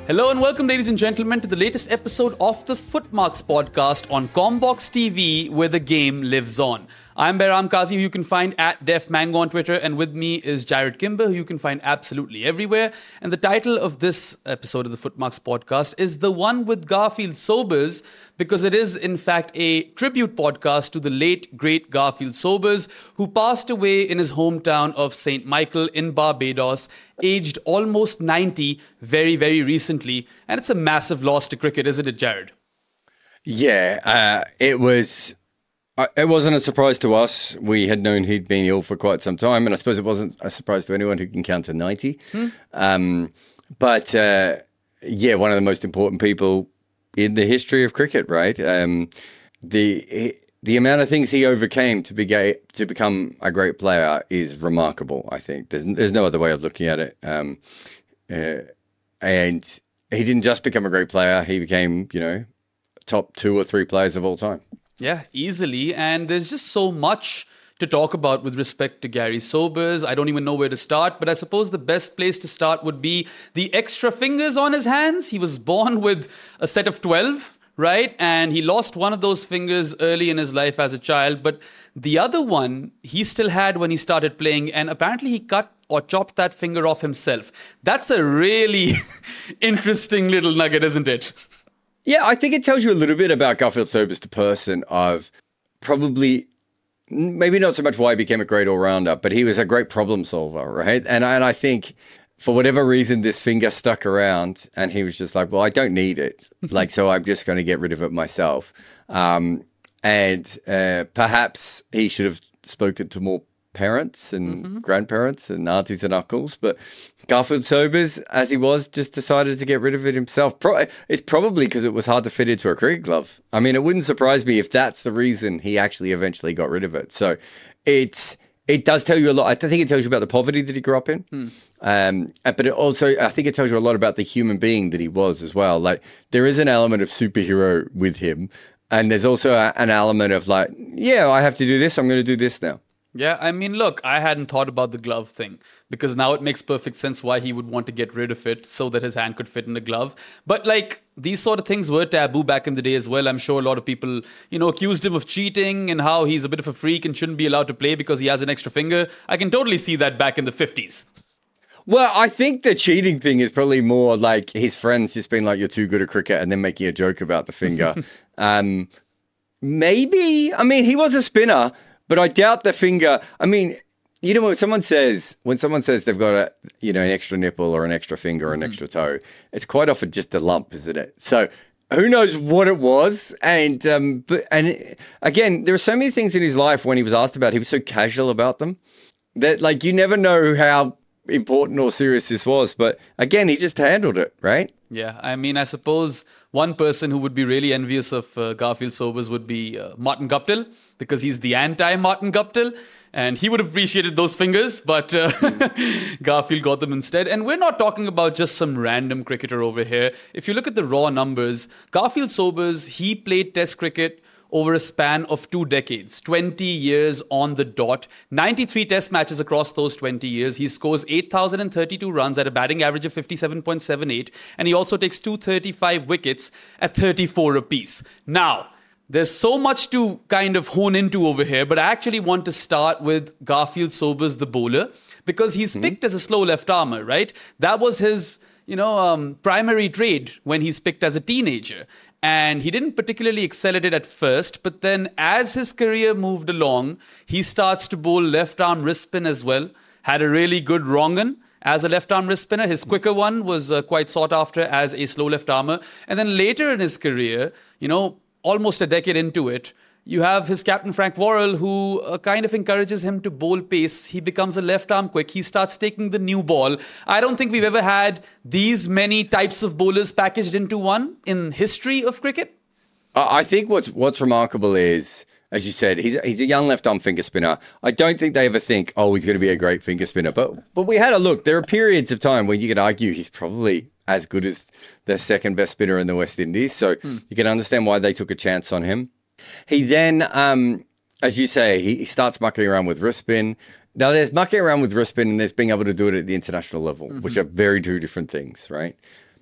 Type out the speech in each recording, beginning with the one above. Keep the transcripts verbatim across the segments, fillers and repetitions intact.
Hello and welcome, ladies and gentlemen, to the latest episode of the Footmarks podcast on Combox T V, where the game lives on. I'm Behram Kazi, who you can find at DefMango on Twitter, and with me is Jared Kimber, who you can find absolutely everywhere. And the title of this episode of the Footmarks podcast is The One with Garfield Sobers, because it is, in fact, a tribute podcast to the late, great Garfield Sobers, who passed away in his hometown of Saint Michael in Barbados, aged almost ninety, very, very recently. And it's a massive loss to cricket, isn't it, Jared? Yeah, uh, it was... It wasn't a surprise to us. We had known he'd been ill for quite some time, and I suppose it wasn't a surprise to anyone who can count to ninety. Hmm. Um, but, uh, yeah, one of the most important people in the history of cricket, right? Um, the the amount of things he overcame to be gay, to become a great player is remarkable, I think. There's, there's no other way of looking at it. Um, uh, and he didn't just become a great player. He became, you know, top two or three players of all time. Yeah, easily. And there's just so much to talk about with respect to Gary Sobers. I don't even know where to start, but I suppose the best place to start would be the extra fingers on his hands. He was born with a set of twelve, right? And he lost one of those fingers early in his life as a child, but the other one he still had when he started playing, and apparently he cut or chopped that finger off himself. That's a really interesting little nugget, isn't it? Yeah, I think it tells you a little bit about Garfield Sobers, the person, of probably, maybe not so much why he became a great all-rounder, but he was a great problem solver, right? And, and I think for whatever reason, this finger stuck around and he was just like, well, I don't need it. Like, so I'm just going to get rid of it myself. Um, and uh, perhaps he should have spoken to more parents and mm-hmm. grandparents and aunties and uncles, but Garfield Sobers, as he was, just decided to get rid of it himself. Pro- it's probably because it was hard to fit into a cricket glove. I mean, it wouldn't surprise me if that's the reason he actually eventually got rid of it. So it's it does tell you a lot. I think it tells you about the poverty that he grew up in, hmm. um, but it also, I think it tells you a lot about the human being that he was as well. Like, there is an element of superhero with him, and there's also a, an element of like, yeah, I have to do this, I'm going to do this now. Yeah, I mean, look, I hadn't thought about the glove thing because now it makes perfect sense why he would want to get rid of it so that his hand could fit in the glove. But like, these sort of things were taboo back in the day as well. I'm sure a lot of people, you know, accused him of cheating and how he's a bit of a freak and shouldn't be allowed to play because he has an extra finger. I can totally see that back in the fifties. Well, I think the cheating thing is probably more like his friends just being like, you're too good at cricket, and then making a joke about the finger. um, maybe, I mean, he was a spinner. But I doubt the finger. I mean, you know, when someone says when someone says they've got a, you know, an extra nipple or an extra finger or an mm-hmm. extra toe, it's quite often just a lump, isn't it? So who knows what it was? And um, but and again, there are so many things in his life when he was asked about, he was so casual about them that like you never know how important or serious this was. But again, he just handled it, right? Yeah, I mean, I suppose one person who would be really envious of uh, Garfield Sobers would be uh, Martin Guptill, because he's the anti-Martin Guptill, and he would have appreciated those fingers, but uh, Garfield got them instead. And we're not talking about just some random cricketer over here. If you look at the raw numbers, Garfield Sobers, he played Test cricket over a span of two decades, twenty years on the dot, ninety-three test matches across those twenty years. He scores eight thousand thirty-two runs at a batting average of fifty-seven point seven eight, and he also takes two hundred thirty-five wickets at thirty-four apiece. Now, there's so much to kind of hone into over here, but I actually want to start with Garfield Sobers, the bowler, because he's mm-hmm. picked as a slow left armer, right? That was his, you know, um, primary trade when he's picked as a teenager. And he didn't particularly excel at it at first, but then as his career moved along, he starts to bowl left-arm wrist spin as well. Had a really good wrong un as a left-arm wrist spinner. His quicker one was uh, quite sought after as a slow left-armer. And then later in his career, you know, almost a decade into it, you have his captain, Frank Worrell, who uh, kind of encourages him to bowl pace. He becomes a left arm quick. He starts taking the new ball. I don't think we've ever had these many types of bowlers packaged into one in history of cricket. I think what's what's remarkable is, as you said, he's he's a young left arm finger spinner. I don't think they ever think, oh, he's going to be a great finger spinner. But but we had a look. There are periods of time when you could argue he's probably as good as the second best spinner in the West Indies. So hmm. you can understand why they took a chance on him. He then, um, as you say, he, he starts mucking around with wrist spin. Now, there's mucking around with wrist spin and there's being able to do it at the international level, mm-hmm. which are very two different things, right?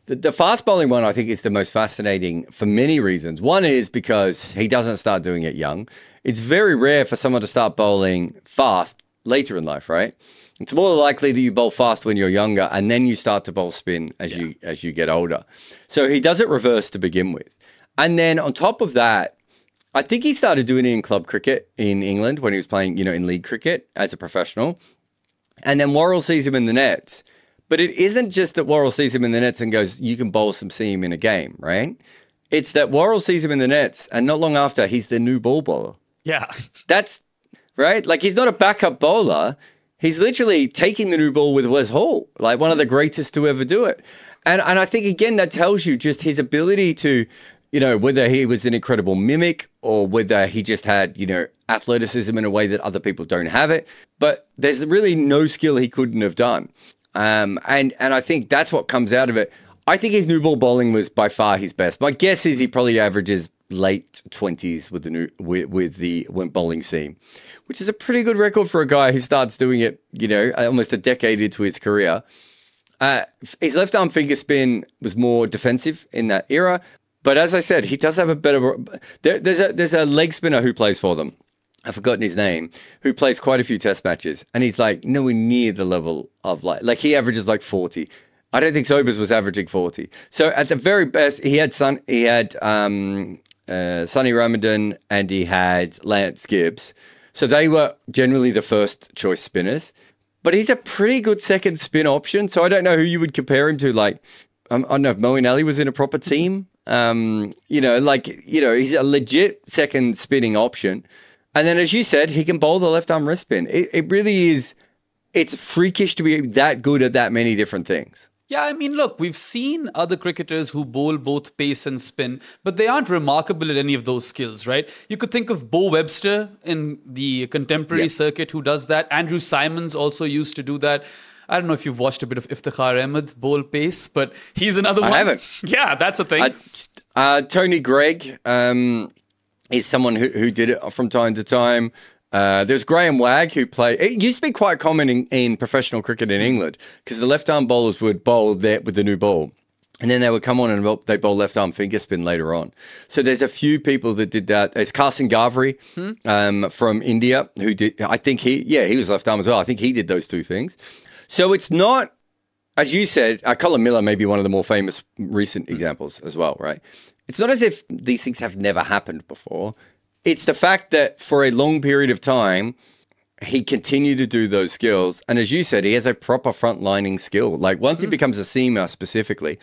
The, the fast bowling one, I think, is the most fascinating for many reasons. One is because he doesn't start doing it young. It's very rare for someone to start bowling fast later in life, right? It's more likely that you bowl fast when you're younger, and then you start to bowl spin as yeah. you as you get older. So he does it reverse to begin with. And then on top of that, I think he started doing it in club cricket in England when he was playing, you know, in league cricket as a professional. And then Worrell sees him in the nets. But it isn't just that Worrell sees him in the nets and goes, you can bowl some seam in a game, right? It's that Worrell sees him in the nets, and not long after, he's the new ball bowler. Yeah. That's, right? Like, he's not a backup bowler. He's literally taking the new ball with Wes Hall, like one of the greatest to ever do it. And and I think, again, that tells you just his ability to, you know, whether he was an incredible mimic or whether he just had, you know, athleticism in a way that other people don't have it. But there's really no skill he couldn't have done. Um, and, and I think that's what comes out of it. I think his new ball bowling was by far his best. My guess is he probably averages late twenties with the new with, with the when bowling seam, which is a pretty good record for a guy who starts doing it, you know, almost a decade into his career. Uh, his left arm finger spin was more defensive in that era, but as I said, he does have a better. There, there's a there's a leg spinner who plays for them. I've forgotten his name, who plays quite a few test matches. And he's like nowhere near the level of like, like he averages like forty. I don't think Sobers was averaging forty. So at the very best, he had Sun, he had um, uh, Sonny Ramadan and he had Lance Gibbs. So they were generally the first choice spinners. But he's a pretty good second spin option. So I don't know who you would compare him to. Like, um, I don't know if Moeen Ali was in a proper team. Um, you know, like, you know, he's a legit second spinning option. And then, as you said, he can bowl the left arm wrist spin. It, it really is, it's freakish to be that good at that many different things. Yeah, I mean, look, we've seen other cricketers who bowl both pace and spin, but they aren't remarkable at any of those skills, right? You could think of Bo Webster in the contemporary yeah. circuit who does that. Andrew Simons also used to do that. I don't know if you've watched a bit of Iftikhar Ahmed bowl pace, but he's another I one. I haven't. Yeah, that's a thing. Uh, uh, Tony Gregg, um... is someone who, who did it from time to time. Uh, there's Graham Wagg who played. It used to be quite common in, in professional cricket in England because the left arm bowlers would bowl there with the new ball. And then they would come on and they bowl left arm finger spin later on. So there's a few people that did that. There's Carson Ghavri hmm. um, from India who did, I think he, yeah, he was left arm as well. I think he did those two things. So it's not, as you said, uh, Colin Miller may be one of the more famous recent hmm. examples as well, right? It's not as if these things have never happened before. It's the fact that for a long period of time, he continued to do those skills. And as you said, he has a proper front-lining skill. Like once mm-hmm. he becomes a seamer specifically,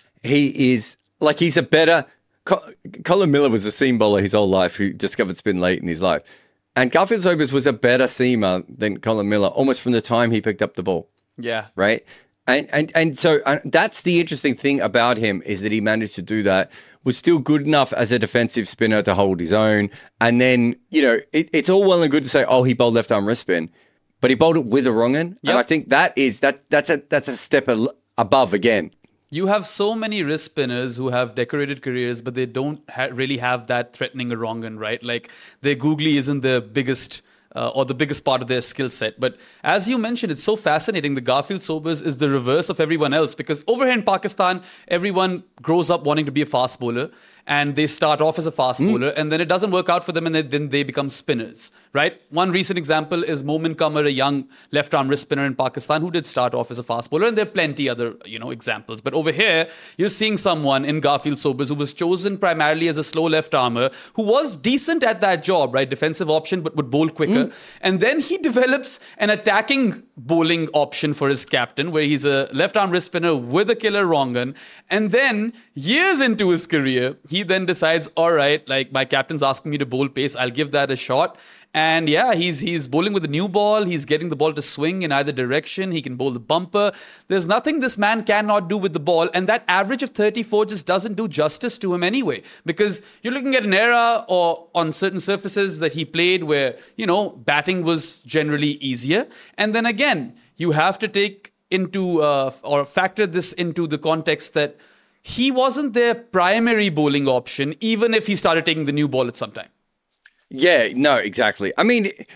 he is like he's a better... Colin Miller was a seam bowler his whole life who discovered spin late in his life. And Garfield Sobers was a better seamer than Colin Miller almost from the time he picked up the ball. Yeah. Right? And and and so uh, that's the interesting thing about him is that he managed to do that, was still good enough as a defensive spinner to hold his own. And then, you know, it, it's all well and good to say, oh, he bowled left arm wrist spin, but he bowled it with a wrong end. Yep. And I think that is, that that's a that's a step al- above again. You have so many wrist spinners who have decorated careers, but they don't ha- really have that threatening a wrong end, right? Like their googly isn't the biggest... Uh, or the biggest part of their skill set. But as you mentioned, it's so fascinating. The Garfield Sobers is the reverse of everyone else because over here in Pakistan, everyone grows up wanting to be a fast bowler and they start off as a fast mm. bowler and then it doesn't work out for them and then they become spinners, right? One recent example is Momin Qamar, a young left-arm wrist spinner in Pakistan who did start off as a fast bowler, and there are plenty other, you know, examples. But over here, you're seeing someone in Garfield Sobers who was chosen primarily as a slow left-armer who was decent at that job, right? Defensive option, but would bowl quicker. Mm. And then he develops an attacking bowling option for his captain where he's a left-arm wrist spinner with a killer wrong gun. And then years into his career, he then decides, all right, like my captain's asking me to bowl pace, I'll give that a shot. And yeah, he's he's bowling with a new ball. He's getting the ball to swing in either direction. He can bowl the bumper. There's nothing this man cannot do with the ball. And that average of thirty-four just doesn't do justice to him anyway. Because you're looking at an era or on certain surfaces that he played where, you know, batting was generally easier. And then again, you have to take into uh, or factor this into the context that he wasn't their primary bowling option, even if he started taking the new ball at some time. Yeah, no, exactly. I mean,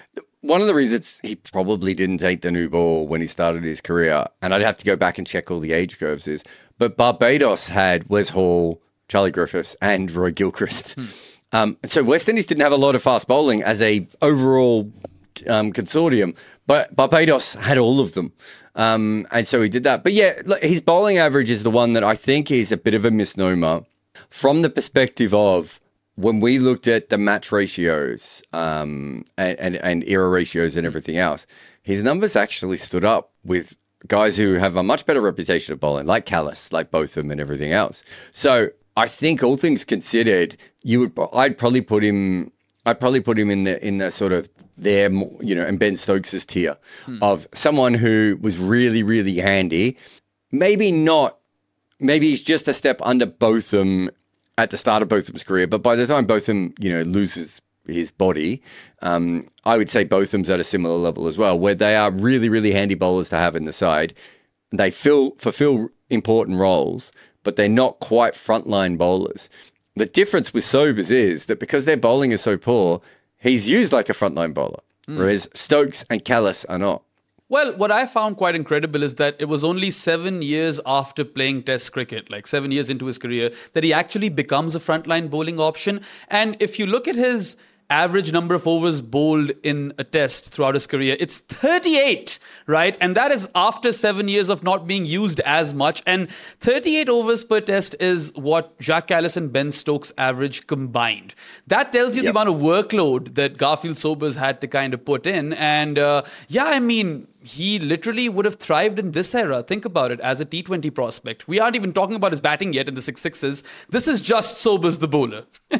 one of the reasons he probably didn't take the new ball when he started his career, and I'd have to go back and check all the age curves, is, but Barbados had Wes Hall, Charlie Griffiths, and Roy Gilchrist. Hmm. Um, so West Indies didn't have a lot of fast bowling as a overall um, consortium, but Barbados had all of them. Um, and so he did that. But yeah, look, his bowling average is the one that I think is a bit of a misnomer from the perspective of when we looked at the match ratios um, and, and, and era ratios and everything else, his numbers actually stood up with guys who have a much better reputation of bowling, like Kallis, like Botham and everything else. So I think all things considered, you would I'd probably put him I'd probably put him in the in the sort of their, you know, and Ben Stokes' tier hmm. of someone who was really, really handy. Maybe not, maybe he's just a step under Botham at the start of Botham's career, but by the time Botham, you know, loses his body, um, I would say Botham's at a similar level as well, where they are really, really handy bowlers to have in the side. They fill, fulfill important roles, but they're not quite frontline bowlers. The difference with Sobers is that because their bowling is so poor, he's used like a frontline bowler, mm. whereas Stokes and Kallis are not. Well, what I found quite incredible is that it was only seven years after playing Test cricket, like seven years into his career, that he actually becomes a frontline bowling option. And if you look at his average number of overs bowled in a test throughout his career, it's thirty-eight, right? And that is after seven years of not being used as much. And thirty-eight overs per test is what Jacques Kallis and Ben Stokes average combined. That tells you yep. the amount of workload that Garfield Sobers had to kind of put in. And uh, yeah, I mean, he literally would have thrived in this era. Think about it, as a T twenty prospect. We aren't even talking about his batting yet in the six sixes. This is just Sobers the bowler.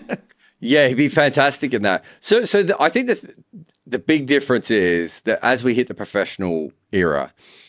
Yeah, he'd be fantastic in that. So, so the, I think the the big difference is that as we hit the professional era,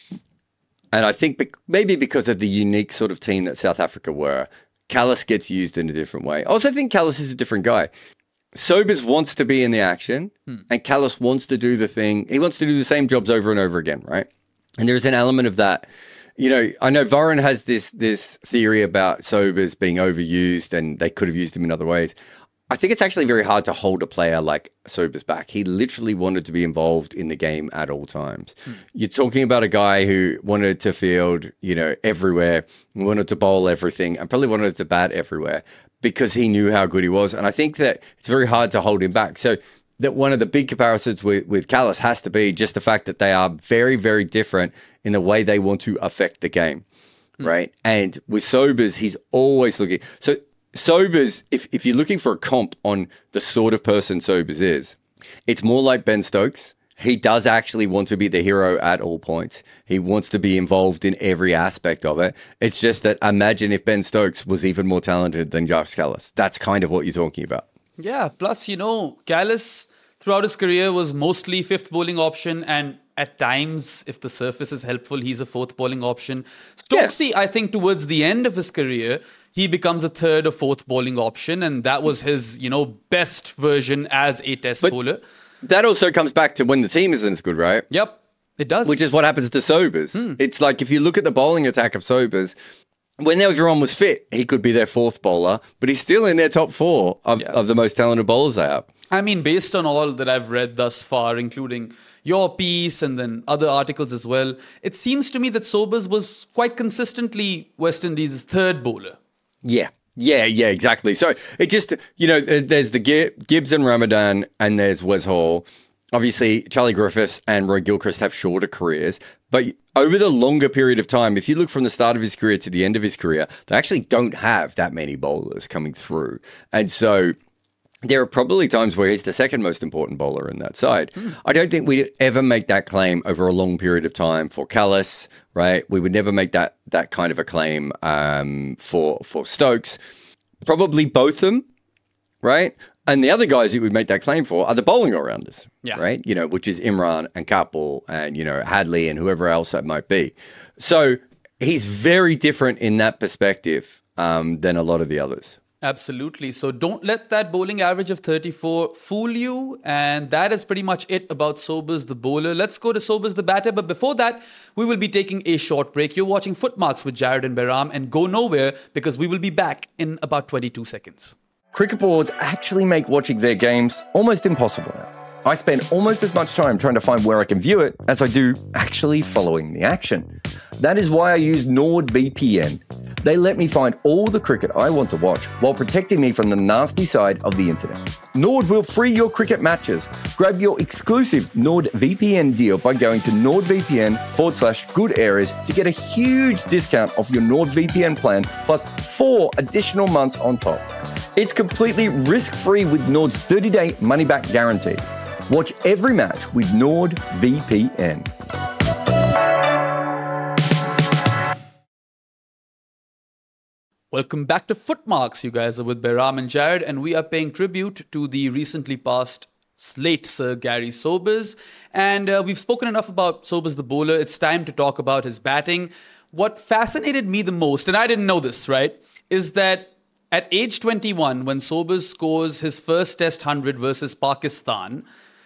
and I think be, maybe because of the unique sort of team that South Africa were, Kallis gets used in a different way. I also think Kallis is a different guy. Sobers wants to be in the action, hmm. and Kallis wants to do the thing. He wants to do the same jobs over and over again, right? And there's an element of that. You know, I know Varun has this this theory about Sobers being overused, and they could have used him in other ways. I think it's actually very hard to hold a player like Sobers back. He literally wanted to be involved in the game at all times. Hmm. You're talking about a guy who wanted to field, you know, everywhere, wanted to bowl everything, and probably wanted to bat everywhere because he knew how good he was. And I think that it's very hard to hold him back. So that one of the big comparisons with, with Kallis has to be just the fact that they are very, very different in the way they want to affect the game, hmm. right? And with Sobers, he's always looking. So Sobers, if, if you're looking for a comp on the sort of person Sobers is, it's more like Ben Stokes. He does actually want to be the hero at all points. He wants to be involved in every aspect of it. It's just that imagine if Ben Stokes was even more talented than Jacques Kallis. That's kind of what you're talking about. Yeah, plus, you know, Kallis throughout his career was mostly fifth bowling option, and at times, if the surface is helpful, he's a fourth bowling option. Stokesy, yeah. I think towards the end of his career, he becomes a third or fourth bowling option, and that was his, you know, best version as a test but bowler. That also comes back to when the team isn't as good, right? Yep, it does. Which is what happens to Sobers. Hmm. It's like if you look at the bowling attack of Sobers, when everyone was fit, he could be their fourth bowler, but he's still in their top four of, yeah. of the most talented bowlers they have. I mean, based on all that I've read thus far, including your piece and then other articles as well, it seems to me that Sobers was quite consistently West Indies' third bowler. Yeah, yeah, yeah, exactly. So it just, you know, there's the Gibbs and Ramadan, and there's Wes Hall. Obviously, Charlie Griffiths and Roy Gilchrist have shorter careers, but over the longer period of time, if you look from the start of his career to the end of his career, they actually don't have that many bowlers coming through. And so there are probably times where he's the second most important bowler in that side. Mm. I don't think we'd ever make that claim over a long period of time for Kallis, right? We would never make that that kind of a claim um, for for Stokes. Probably Botham, right? And the other guys that would make that claim for are the bowling all-rounders, yeah. right? You know, which is Imran and Kapil and, you know, Hadley and whoever else that might be. So he's very different in that perspective um, than a lot of the others. Absolutely. So don't let that bowling average of thirty-four fool you. And that is pretty much it about Sobers the bowler. Let's go to Sobers the batter. But before that, we will be taking a short break. You're watching Footmarks with Jared and Behram, and go nowhere because we will be back in about twenty-two seconds. Cricket boards actually make watching their games almost impossible now. I spend almost as much time trying to find where I can view it as I do actually following the action. That is why I use NordVPN. They let me find all the cricket I want to watch while protecting me from the nasty side of the internet. Nord will free your cricket matches. Grab your exclusive NordVPN deal by going to NordVPN forward slash good areas to get a huge discount off your NordVPN plan plus four additional months on top. It's completely risk-free with Nord's thirty-day money-back guarantee. Watch every match with NordVPN. Welcome back to Footmarks. You guys are with Behram and Jared, and we are paying tribute to the recently passed late Sir Gary Sobers. And uh, we've spoken enough about Sobers the bowler. It's time to talk about his batting. What fascinated me the most, and I didn't know this, right, is that at age twenty-one, when Sobers scores his first Test one hundred versus Pakistan,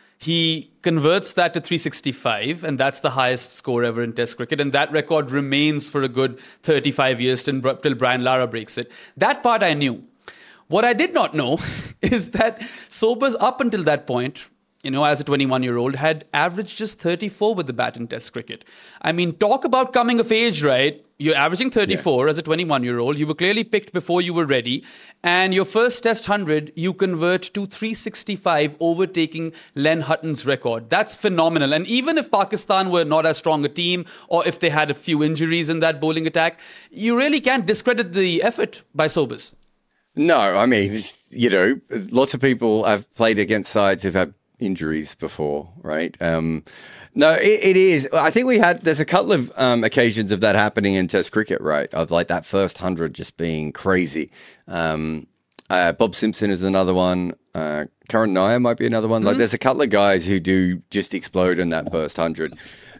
he converts that to three sixty-five, and that's the highest score ever in Test cricket. And that record remains for a good thirty-five years till Brian Lara breaks it. That part I knew. What I did not know is that Sobers, up until that point, you know, as a twenty-one-year-old, had averaged just thirty-four with the bat in Test cricket. I mean, talk about coming of age, right? You're averaging thirty-four yeah. as a twenty-one-year-old. You were clearly picked before you were ready. And your first Test one hundred, you convert to three sixty-five, overtaking Len Hutton's record. That's phenomenal. And even if Pakistan were not as strong a team, or if they had a few injuries in that bowling attack, you really can't discredit the effort by Sobers. No, I mean, you know, lots of people have played against sides who've had injuries before, right? Um, no, it, it is. I think we had, there's a couple of um, occasions of that happening in Test cricket, right? Of like that first hundred just being crazy. Um, uh, Bob Simpson is another one. Uh, Karan Nair might be another one. Mm-hmm. Like there's a couple of guys who do just explode in that first hundred.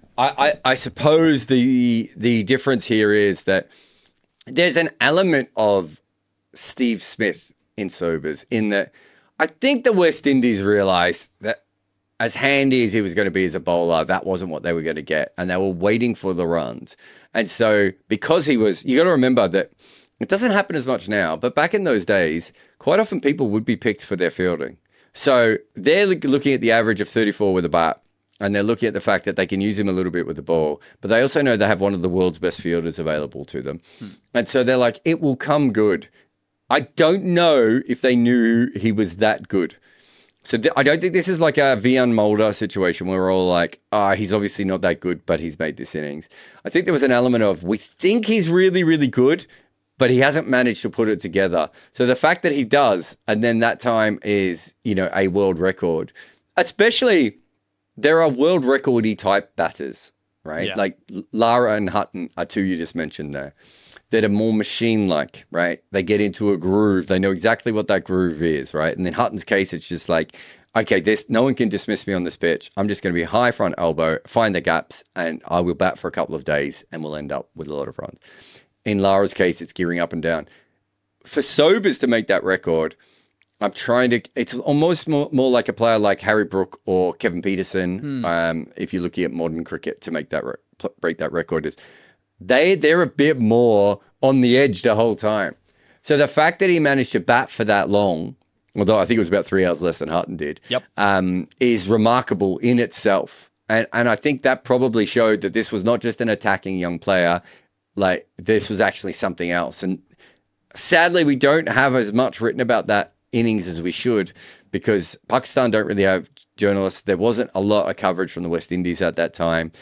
I, I, I suppose the the difference here is that there's an element of Steve Smith in Sobers in that I think the West Indies realised that as handy as he was going to be as a bowler, that wasn't what they were going to get. And they were waiting for the runs. And so because he was, you got to remember that it doesn't happen as much now, but back in those days, quite often people would be picked for their fielding. So they're looking at the average of thirty-four with a bat, and they're looking at the fact that they can use him a little bit with the ball, but they also know they have one of the world's best fielders available to them. Hmm. And so they're like, it will come good. I don't know if they knew he was that good. So th- I don't think this is like a Vian Mulder situation where we're all like, ah, oh, he's obviously not that good, but he's made this innings. I think there was an element of, we think he's really, really good, but he hasn't managed to put it together. So the fact that he does, and then that time is, you know, a world record, especially there are world recordy type batters, right? Yeah. Like Lara and Hutton are two you just mentioned there. That are more machine-like, right? They get into a groove. They know exactly what that groove is, right? And in Hutton's case, it's just like, okay, this no one can dismiss me on this pitch. I'm just going to be high front elbow, find the gaps, and I will bat for a couple of days, and we'll end up with a lot of runs. In Lara's case, it's gearing up and down. For Sobers to make that record, I'm trying to, it's almost more, more like a player like Harry Brook or Kevin Peterson, hmm. um, if you're looking at modern cricket to make that re- break that record. Is They, they're a bit more on the edge the whole time. So the fact that he managed to bat for that long, although I think it was about three hours less than Hutton did, yep. um, is remarkable in itself. And and I think that probably showed that this was not just an attacking young player, like this was actually something else. And sadly, we don't have as much written about that innings as we should, because Pakistan don't really have journalists. There wasn't a lot of coverage from the West Indies at that time.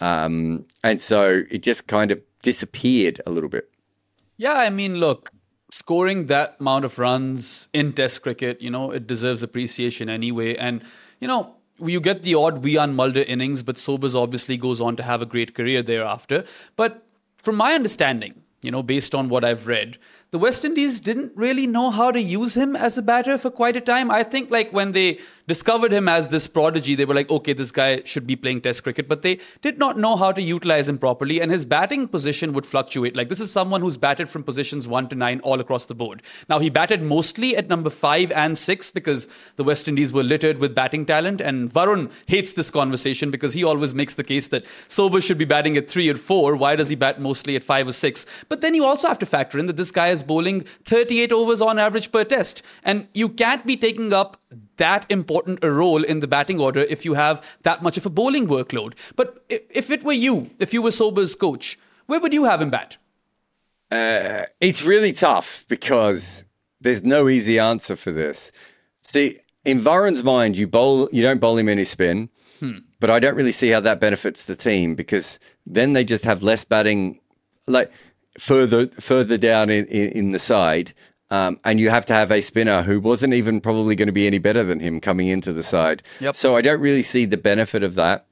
Um, and so it just kind of disappeared a little bit. Yeah, I mean, look, scoring that amount of runs in Test cricket, you know, it deserves appreciation anyway. And, you know, you get the odd Vian Mulder innings, but Sobers obviously goes on to have a great career thereafter. But from my understanding, you know, based on what I've read, the West Indies didn't really know how to use him as a batter for quite a time. I think like when they discovered him as this prodigy, they were like, okay, this guy should be playing Test cricket, but they did not know how to utilize him properly, and his batting position would fluctuate. Like this is someone who's batted from positions one to nine all across the board. Now he batted mostly at number five and six because the West Indies were littered with batting talent, and Varun hates this conversation because he always makes the case that Sobers should be batting at three or four. Why does he bat mostly at five or six? But then you also have to factor in that this guy is bowling thirty-eight overs on average per test, and you can't be taking up that important a role in the batting order if you have that much of a bowling workload. But if it were you, if you were Sober's coach, where would you have him bat? Uh, it's really tough because there's no easy answer for this. See, in Varun's mind, you bowl, you don't bowl him any spin, hmm. but I don't really see how that benefits the team because then they just have less batting, like further further down in, in, in the side, um, and you have to have a spinner who wasn't even probably going to be any better than him coming into the side. Yep. So I don't really see the benefit of that.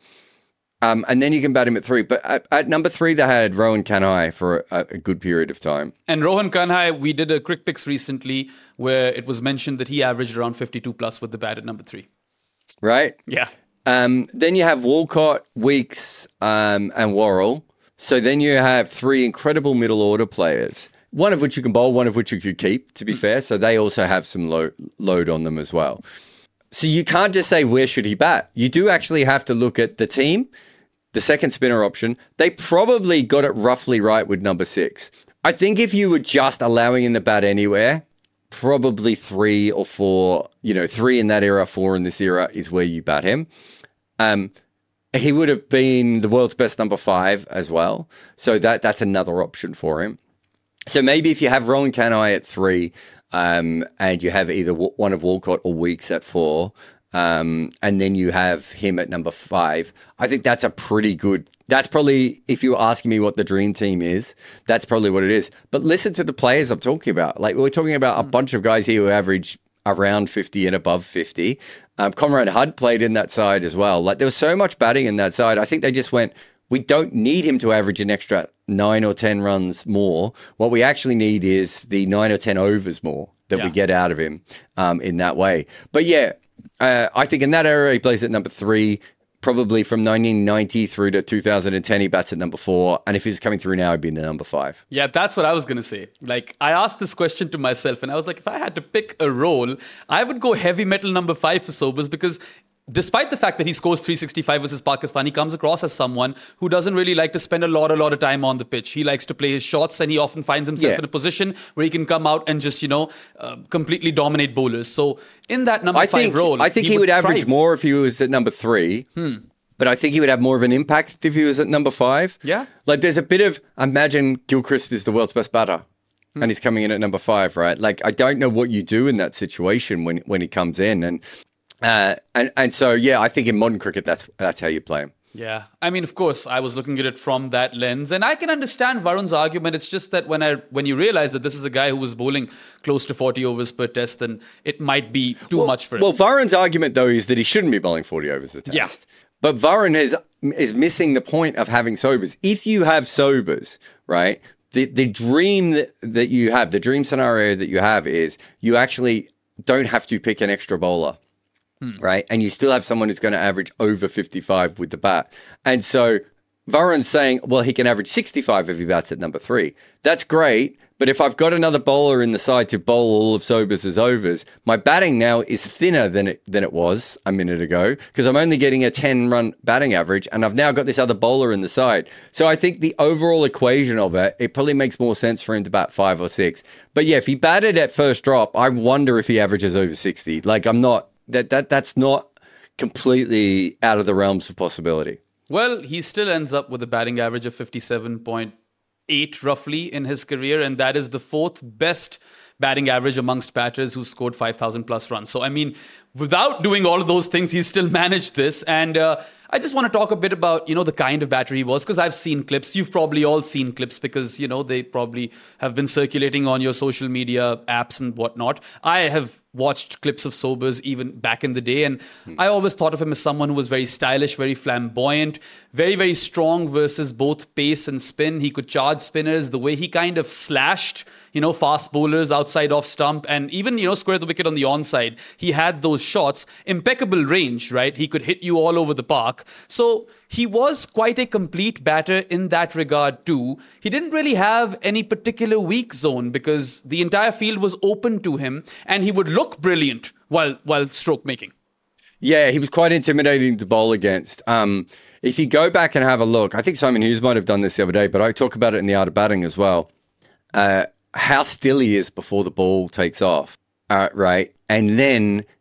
Um, and then you can bat him at three. But at, at number three, they had Rohan Kanhai for a, a good period of time. And Rohan Kanhai, we did a Crick Picks recently where it was mentioned that he averaged around fifty-two plus with the bat at number three. Right? Yeah. Um, then you have Walcott, Weeks, um, and Worrell. So then you have three incredible middle order players, one of which you can bowl, one of which you could keep, to be mm. fair. So they also have some lo- load on them as well. So you can't just say, where should he bat? You do actually have to look at the team, the second spinner option. They probably got it roughly right with number six. I think if you were just allowing him to bat anywhere, probably three or four, you know, three in that era, four in this era is where you bat him. Um, he would have been the world's best number five as well. So that that's another option for him. So maybe if you have Rohan Kanhai at three um, and you have either w- one of Walcott or Weeks at four, Um, and then you have him at number five. I think that's a pretty good, that's probably, if you're asking me what the dream team is, that's probably what it is. But listen to the players I'm talking about. Like we're talking about a bunch of guys here who average around fifty and above fifty. Um, Conrad Hudd played in that side as well. Like there was so much batting in that side. I think they just went, we don't need him to average an extra nine or ten runs more. What we actually need is the nine or ten overs more that yeah. we get out of him um, in that way. But yeah, Uh, I think in that era, he plays at number three, probably from nineteen ninety through to two thousand ten, he bats at number four. And if he's coming through now, he'd be the number five. Yeah, that's what I was going to say. Like, I asked this question to myself and I was like, if I had to pick a role, I would go heavy metal number five for Sobers because despite the fact that he scores three sixty-five versus Pakistan, he comes across as someone who doesn't really like to spend a lot, a lot of time on the pitch. He likes to play his shots and he often finds himself yeah. in a position where he can come out and just, you know, uh, completely dominate bowlers. So in that number I five think, role, I think he, he would, would average more if he was at number three. Hmm. But I think he would have more of an impact if he was at number five. Yeah. Like there's a bit of, imagine Gilchrist is the world's best batter. Hmm. And he's coming in at number five, right? Like I don't know what you do in that situation when, when he comes in. And Uh, and and so yeah, I think in modern cricket that's that's how you play him. Yeah, I mean, of course, I was looking at it from that lens, and I can understand Varun's argument. It's just that when I when you realize that this is a guy who was bowling close to forty overs per test, then it might be too well, much for him. Well, Varun's argument though is that he shouldn't be bowling forty overs a test. Yeah. But Varun is is missing the point of having Sobers. If you have Sobers, right, the the dream that, that you have, the dream scenario that you have is you actually don't have to pick an extra bowler. Right. And you still have someone who's going to average over fifty-five with the bat. And so Varun's saying, well, he can average sixty-five if he bats at number three. That's great. But if I've got another bowler in the side to bowl all of Sobers' overs, my batting now is thinner than it than it was a minute ago because I'm only getting a ten-run batting average and I've now got this other bowler in the side. So I think the overall equation of it, it probably makes more sense for him to bat five or six. But yeah, if he batted at first drop, I wonder if he averages over sixty. Like I'm not... That that that's not completely out of the realms of possibility. Well, he still ends up with a batting average of fifty-seven point eight roughly in his career, and that is the fourth best batting average amongst batters who scored five thousand plus runs. So, I mean, without doing all of those things, he's still managed this. And uh, I just want to talk a bit about, you know, the kind of batter he was, because I've seen clips. You've probably all seen clips because, you know, they probably have been circulating on your social media apps and whatnot. I have watched clips of Sobers even back in the day, and hmm. I always thought of him as someone who was very stylish, very flamboyant, very, very strong versus both pace and spin. He could charge spinners, the way he kind of slashed, you know, fast bowlers outside off stump and even, you know, square the wicket on the onside. He had those shots, impeccable range, right? He could hit you all over the park. So he was quite a complete batter in that regard too. He didn't really have any particular weak zone because the entire field was open to him and he would look brilliant while while stroke making. Yeah, he was quite intimidating to bowl against. Um, if you go back and have a look, I think Simon Hughes might have done this the other day, but I talk about it in The Art of Batting as well. Uh, how still he is before the ball takes off, uh, right? And then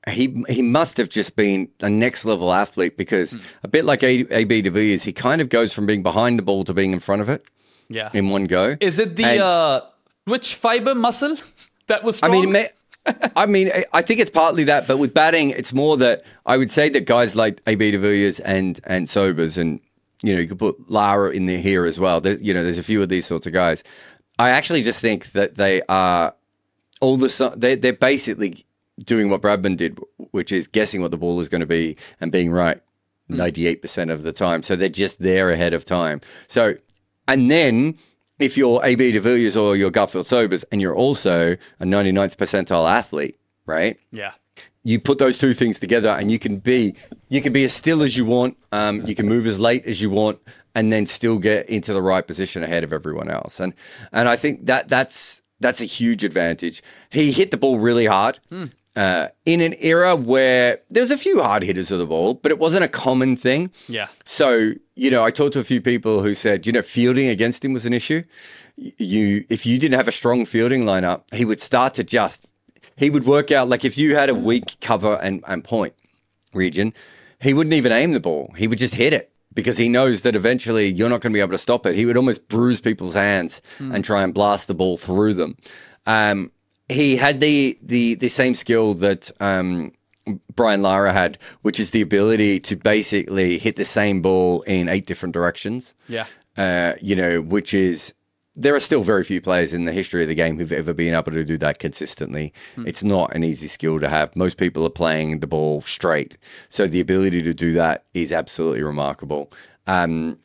he he must have just been a next level athlete because mm. a bit like A B de Villiers, he kind of goes from being behind the ball to being in front of it. Yeah, in one go. Is it the uh, twitch fiber muscle that was strong? I mean, may, I mean, I think it's partly that, but with batting, it's more that I would say that guys like A B de Villiers and and Sobers, and you know, you could put Lara in there here as well. There, you know, there's a few of these sorts of guys. I actually just think that they are all the they they're basically doing what Bradman did, which is guessing what the ball is going to be and being right ninety-eight percent of the time. So they're just there ahead of time. So. And then, if you're A B de Villiers or you're Garfield Sobers, and you're also a ninety-ninth percentile athlete, right? Yeah. You put those two things together, and you can be you can be as still as you want. Um, you can move as late as you want, and then still get into the right position ahead of everyone else. And and I think that that's that's a huge advantage. He hit the ball really hard. Hmm. Uh, in an era where there's a few hard hitters of the ball, but it wasn't a common thing. Yeah. So, you know, I talked to a few people who said, you know, fielding against him was an issue. You, if you didn't have a strong fielding lineup, he would start to just, he would work out, like if you had a weak cover and, and point region, he wouldn't even aim the ball. He would just hit it because he knows that eventually you're not going to be able to stop it. He would almost bruise people's hands mm. and try and blast the ball through them. Um, He had the the the same skill that um, Brian Lara had, which is the ability to basically hit the same ball in eight different directions. Yeah. Uh, you know, which is, there are still very few players in the history of the game who've ever been able to do that consistently. Hmm. It's not an easy skill to have. Most people are playing the ball straight. So the ability to do that is absolutely remarkable. Um,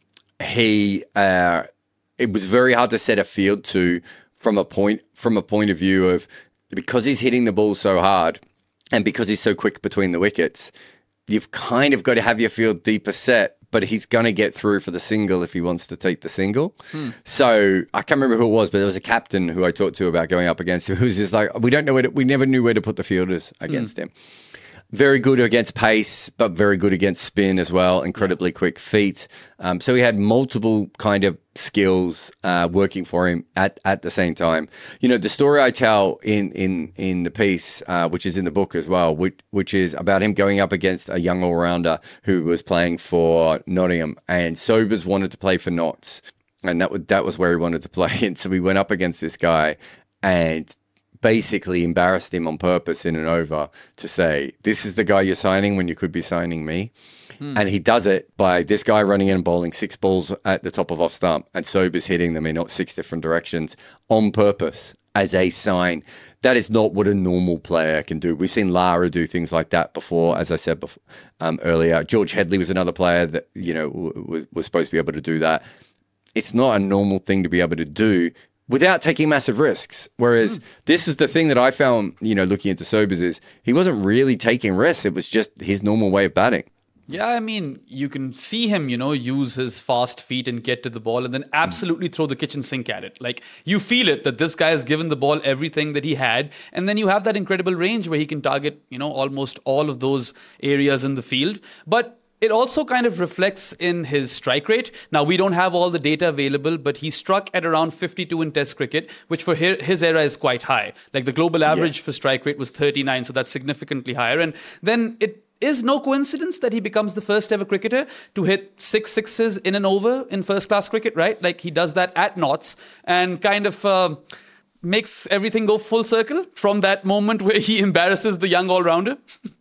he, uh, it was very hard to set a field to, from a point from a point of view of, because he's hitting the ball so hard and because he's so quick between the wickets, you've kind of got to have your field deeper set, but he's going to get through for the single if he wants to take the single. Hmm. So I can't remember who it was, but there was a captain who I talked to about going up against him who was just like, we don't know where to, we never knew where to put the fielders against hmm. him. Very good against pace, but very good against spin as well. Incredibly quick feet. Um, so he had multiple kind of skills uh, working for him at, at the same time. You know, the story I tell in in in the piece, uh, which is in the book as well, which, which is about him going up against a young all-rounder who was playing for Nottingham, and Sobers wanted to play for Notts, and that was that was where he wanted to play. And so we went up against this guy, and basically embarrassed him on purpose in an over to say, this is the guy you're signing when you could be signing me. Hmm. And he does it by this guy running in and bowling six balls at the top of off stump and Sobers hitting them in six different directions on purpose as a sign. That is not what a normal player can do. We've seen Lara do things like that before, as I said before, um, earlier. George Headley was another player that, you know, w- was supposed to be able to do that. It's not a normal thing to be able to do without taking massive risks. Whereas mm. this is the thing that I found, you know, looking into Sobers, is he wasn't really taking risks. It was just his normal way of batting. Yeah, I mean, you can see him, you know, use his fast feet and get to the ball and then absolutely throw the kitchen sink at it. Like, you feel it, that this guy has given the ball everything that he had. And then you have that incredible range where he can target, you know, almost all of those areas in the field. But it also kind of reflects in his strike rate. Now, we don't have all the data available, but he struck at around fifty-two in Test cricket, which for his era is quite high. Like, the global average yeah. for strike rate was thirty-nine, so that's significantly higher. And then it is no coincidence that he becomes the first ever cricketer to hit six sixes in an over in first-class cricket, right? Like, he does that at Notts and kind of uh, makes everything go full circle from that moment where he embarrasses the young all-rounder.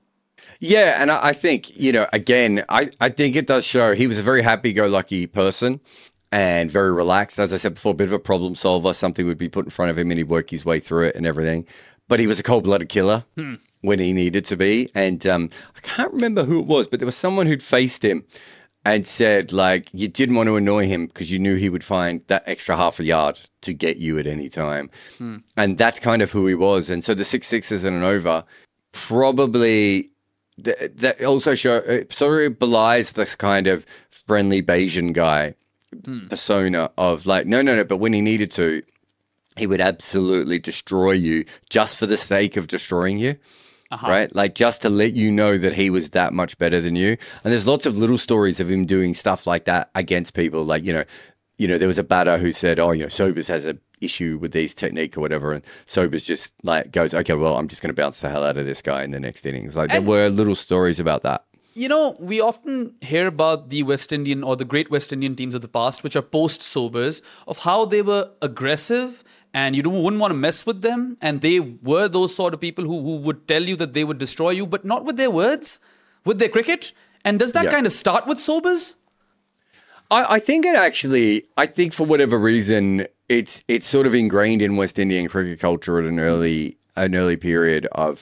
Yeah, and I think, you know, again, I, I think it does show he was a very happy-go-lucky person and very relaxed. As I said before, a bit of a problem solver. Something would be put in front of him and he'd work his way through it and everything. But he was a cold-blooded killer hmm. when he needed to be. And um, I can't remember who it was, but there was someone who'd faced him and said, like, you didn't want to annoy him because you knew he would find that extra half a yard to get you at any time. Hmm. And that's kind of who he was. And so the six sixes and an over probably... That also show it sort of belies this kind of friendly Bayesian guy hmm. persona of like, no, no, no, but when he needed to, he would absolutely destroy you just for the sake of destroying you, uh-huh. right? Like, just to let you know that he was that much better than you. And there's lots of little stories of him doing stuff like that against people. Like, you know, you know, there was a batter who said, oh, you know, Sobers has a issue with his technique or whatever. And Sobers just like goes, okay, well, I'm just going to bounce the hell out of this guy in the next innings. Like And- there were little stories about that. You know, we often hear about the West Indian or the great West Indian teams of the past, which are post-Sobers, of how they were aggressive and you don't, wouldn't want to mess with them. And they were those sort of people who, who would tell you that they would destroy you, but not with their words, with their cricket. And does that Yeah. kind of start with Sobers? I, I think it actually, I think for whatever reason, it's it's sort of ingrained in West Indian cricket culture at an early an early period of,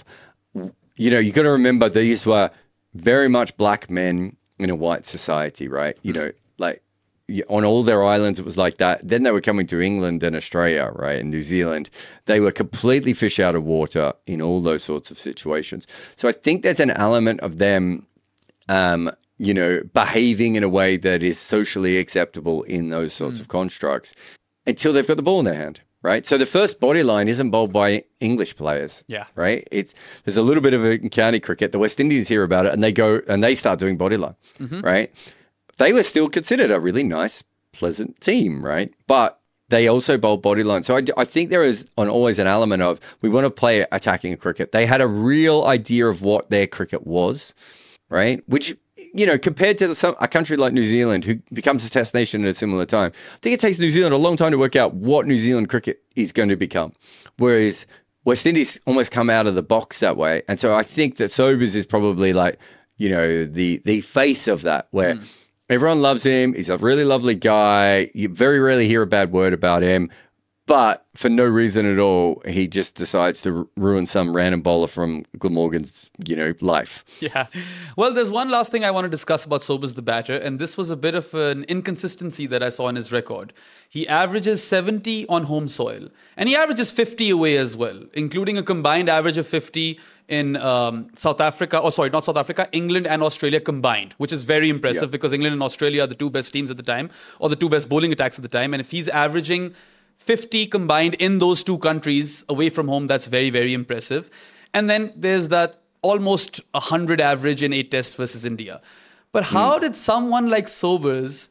you know, you got to remember these were very much black men in a white society, right? You know, like y- on all their islands, it was like that. Then they were coming to England and Australia, right, and New Zealand. They were completely fish out of water in all those sorts of situations. So I think there's an element of them, um, you know, behaving in a way that is socially acceptable in those sorts mm. of constructs until they've got the ball in their hand. Right. So the first body line isn't bowled by English players. Yeah. Right. It's there's a little bit of it in county cricket. The West Indians hear about it and they go and they start doing body line. Mm-hmm. Right. They were still considered a really nice, pleasant team. Right. But they also bowled body line. So I, I think there is an, always an element of we want to play attacking cricket. They had a real idea of what their cricket was. Right. Which, you know, compared to some, a country like New Zealand, who becomes a test nation at a similar time, I think it takes New Zealand a long time to work out what New Zealand cricket is going to become. Whereas West Indies almost come out of the box that way. And so I think that Sobers is probably like, you know, the the face of that, where mm. everyone loves him. He's a really lovely guy. You very rarely hear a bad word about him. But for no reason at all, he just decides to ruin some random bowler from Glamorgan's, you know, life. Yeah. Well, there's one last thing I want to discuss about Sobers the batter, and this was a bit of an inconsistency that I saw in his record. He averages seventy on home soil, and he averages fifty away as well, including a combined average of fifty in um, South Africa, or sorry, not South Africa, England and Australia combined, which is very impressive yeah. because England and Australia are the two best teams at the time, or the two best bowling attacks at the time, and if he's averaging fifty combined in those two countries away from home, that's very, very impressive. And then there's that almost one hundred average in eight tests versus India. But how mm. did someone like Sobers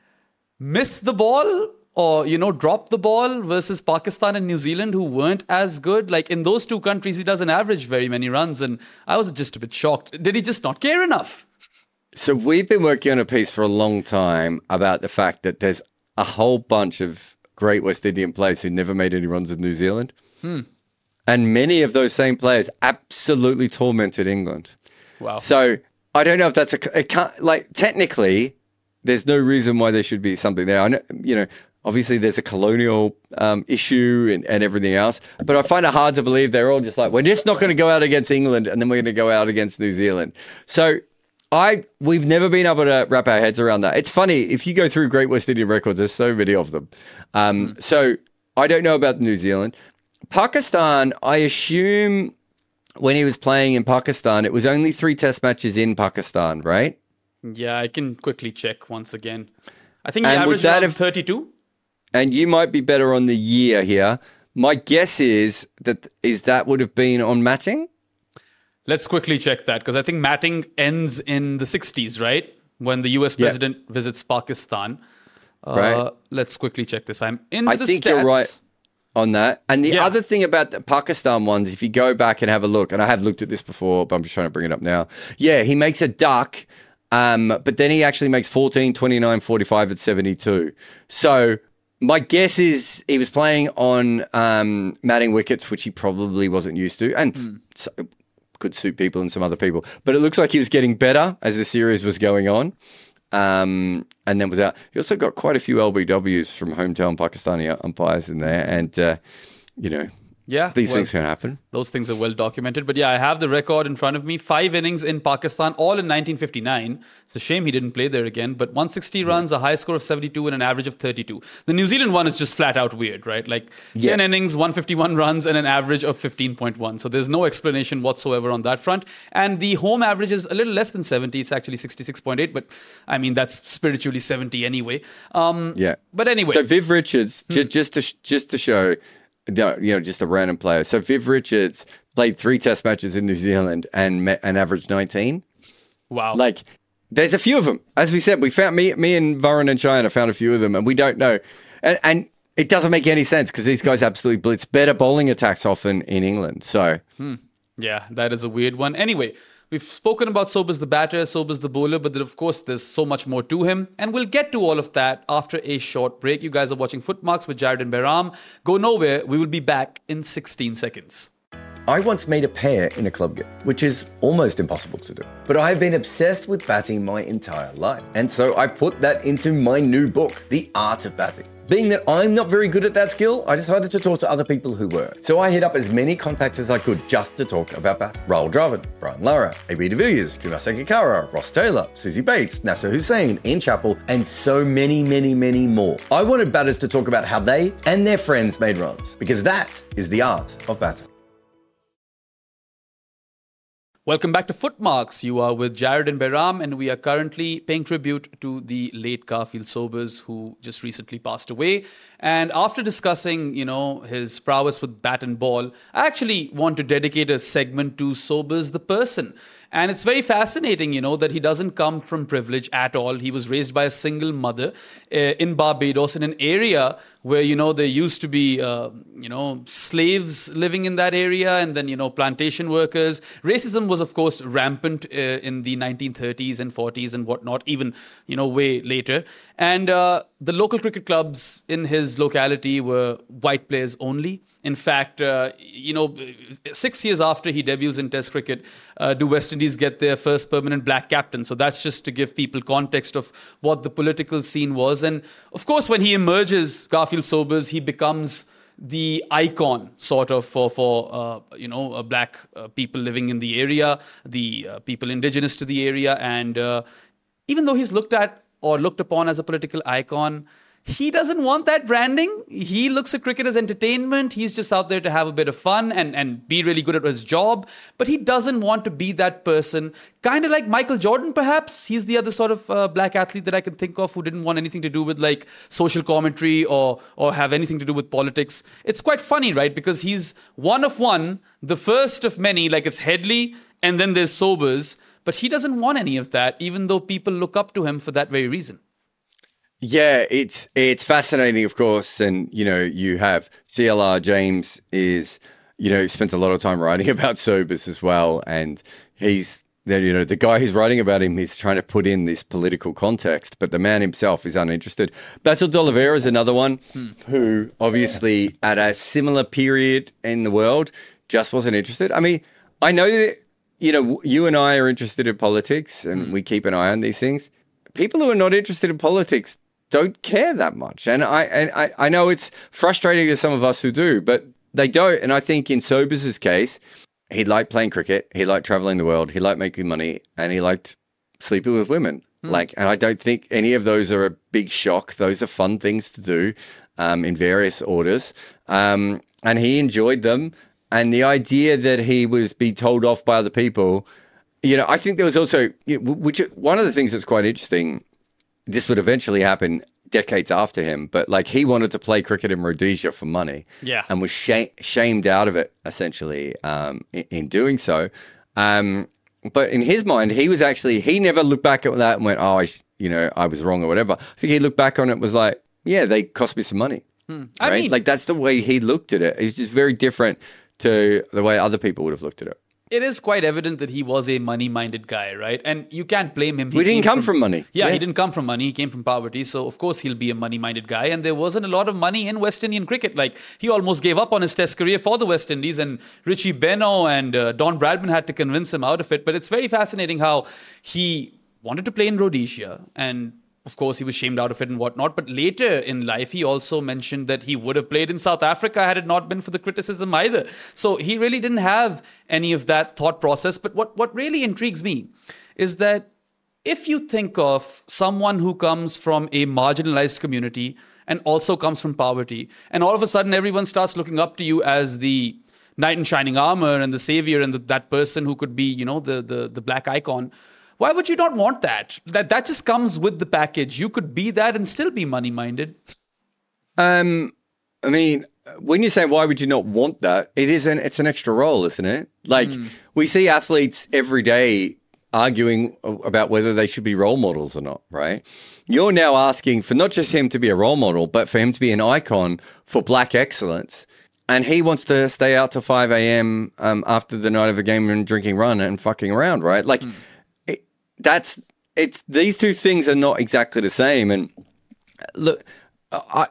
miss the ball or, you know, drop the ball versus Pakistan and New Zealand, who weren't as good? Like in those two countries, he doesn't average very many runs. And I was just a bit shocked. Did he just not care enough? So we've been working on a piece for a long time about the fact that there's a whole bunch of great West Indian players who never made any runs in New Zealand. Hmm. And many of those same players absolutely tormented England. Wow. So I don't know if that's a, it can't, like technically there's no reason why there should be something there. I know, you know, obviously there's a colonial um, issue and, and everything else, but I find it hard to believe they're all just like, we're just not going to go out against England and then we're going to go out against New Zealand. So I we've never been able to wrap our heads around that. It's funny, if you go through Great West Indian records, there's so many of them. Um, mm. So I don't know about New Zealand. Pakistan, I assume when he was playing in Pakistan, it was only three test matches in Pakistan, right? Yeah, I can quickly check once again. I think he and averaged around thirty-two. And you might be better on the year here. My guess is that is that would have been on Matting? Let's quickly check that, because I think Matting ends in the sixties, right? When the U S president yeah. visits Pakistan. Uh, right. Let's quickly check this. I'm in I the think stats. You're right on that. And the yeah. other thing about the Pakistan ones, if you go back and have a look, and I have looked at this before, but I'm just trying to bring it up now. Yeah, he makes a duck, um, but then he actually makes fourteen, twenty-nine, forty-five at seventy-two. So my guess is he was playing on um, Matting wickets, which he probably wasn't used to. And mm. so, could suit people and some other people. But it looks like he was getting better as the series was going on. Um, and then was out. He also got quite a few L B Ws from hometown Pakistani umpires in there. And, uh, you know, yeah, these well, things can happen. Those things are well documented. But yeah, I have the record in front of me. Five innings in Pakistan, all in nineteen fifty-nine. It's a shame he didn't play there again. But one hundred sixty yeah. runs, a high score of seventy-two and an average of thirty-two. The New Zealand one is just flat out weird, right? Like yeah. ten innings, one hundred fifty-one runs and an average of fifteen point one. So there's no explanation whatsoever on that front. And the home average is a little less than seventy. It's actually sixty-six point eight. But I mean, that's spiritually seventy anyway. Um, yeah. But anyway. So Viv Richards, hmm. j- just, to sh- just to show... You know, just a random player. So Viv Richards played three test matches in New Zealand and met, and averaged nineteen. Wow. Like, there's a few of them. As we said, we found, me me and Varun and Cheyenne found a few of them, and we don't know. And, and it doesn't make any sense because these guys absolutely blitz better bowling attacks often in England. So, hmm. yeah, that is a weird one. Anyway, we've spoken about Sobers the batter, Sobers the bowler, but then of course there's so much more to him. And we'll get to all of that after a short break. You guys are watching Footmarks with Jared and Behram. Go nowhere. We will be back in sixteen seconds. I once made a pair in a club game, which is almost impossible to do. But I've been obsessed with batting my entire life. And so I put that into my new book, The Art of Batting. Being that I'm not very good at that skill, I decided to talk to other people who were. So I hit up as many contacts as I could just to talk about batting. Rahul Dravid, Brian Lara, A B de Villiers, Kumar Sangakkara, Ross Taylor, Susie Bates, Nasser Hussain, Ian Chappell, and so many, many, many more. I wanted batters to talk about how they and their friends made runs, because that is the art of batting. Welcome back to Footmarks. You are with Jared and Behram, and we are currently paying tribute to the late Garfield Sobers, who just recently passed away. And after discussing, you know, his prowess with bat and ball, I actually want to dedicate a segment to Sobers the person. And it's very fascinating, you know, that he doesn't come from privilege at all. He was raised by a single mother uh, in Barbados, in an area where, you know, there used to be, uh, you know, slaves living in that area, and then, you know, plantation workers. Racism was, of course, rampant uh, in the nineteen thirties and forties and whatnot, even, you know, way later. And uh, the local cricket clubs in his locality were white players only. In fact, uh, you know, six years after he debuts in Test cricket, uh, do West Indies get their first permanent black captain. So that's just to give people context of what the political scene was. And of course, when he emerges, Garfield Sobers, he becomes the icon sort of for, for uh, you know, uh, black uh, people living in the area, the uh, people indigenous to the area. And uh, even though he's looked at or looked upon as a political icon, he doesn't want that branding. He looks at cricket as entertainment. He's just out there to have a bit of fun and, and be really good at his job. But he doesn't want to be that person. Kind of like Michael Jordan, perhaps. He's the other sort of uh, black athlete that I can think of who didn't want anything to do with like social commentary or, or have anything to do with politics. It's quite funny, right? Because he's one of one, the first of many. Like it's Headley and then there's Sobers. But he doesn't want any of that, even though people look up to him for that very reason. Yeah, it's it's fascinating, of course, and you know you have C L R James is you know spends a lot of time writing about Sobers as well, and he's you know the guy who's writing about him is trying to put in this political context, but the man himself is uninterested. Basil D'Oliveira is another one hmm. who obviously at a similar period in the world just wasn't interested. I mean, I know that you know you and I are interested in politics, and hmm. we keep an eye on these things. People who are not interested in politics don't care that much. And I and I, I know it's frustrating to some of us who do, but they don't. And I think in Sobers' case, he liked playing cricket, he liked traveling the world, he liked making money, and he liked sleeping with women. Mm. Like, and I don't think any of those are a big shock. Those are fun things to do um, in various orders. Um, and he enjoyed them. And the idea that he was being told off by other people, you know, I think there was also, you know, which one of the things that's quite interesting. This would eventually happen decades after him, but like he wanted to play cricket in Rhodesia for money, yeah, and was sh- shamed out of it essentially um, in, in doing so. Um, but in his mind, he was actually he never looked back at that and went, "Oh, I, you know, I was wrong" or whatever. I think he looked back on it and was like, "Yeah, they cost me some money." Hmm. I right? mean, like that's the way he looked at it. It's just very different to the way other people would have looked at it. It is quite evident that he was a money-minded guy, right? And you can't blame him. He we didn't come from, from money. Yeah, yeah, he didn't come from money. He came from poverty. So, of course, he'll be a money-minded guy. And there wasn't a lot of money in West Indian cricket. Like, he almost gave up on his test career for the West Indies. And Richie Benaud and uh, Don Bradman had to convince him out of it. But it's very fascinating how he wanted to play in Rhodesia. And of course, he was shamed out of it and whatnot. But later in life, he also mentioned that he would have played in South Africa had it not been for the criticism either. So he really didn't have any of that thought process. But what, what really intrigues me is that if you think of someone who comes from a marginalized community and also comes from poverty, and all of a sudden everyone starts looking up to you as the knight in shining armor and the savior and the, that person who could be, you know, the, the, the black icon, why would you not want that? That that just comes with the package. You could be that and still be money-minded. Um, I mean, when you say why would you not want that, it is an it's an extra role, isn't it? Like mm. we see athletes every day arguing about whether they should be role models or not, right? You're now asking for not just him to be a role model, but for him to be an icon for black excellence. And he wants to stay out till five a.m. Um, after the night of a game and drinking rum and fucking around, right? Like, mm. it, that's, it's, these two things are not exactly the same. And look, I,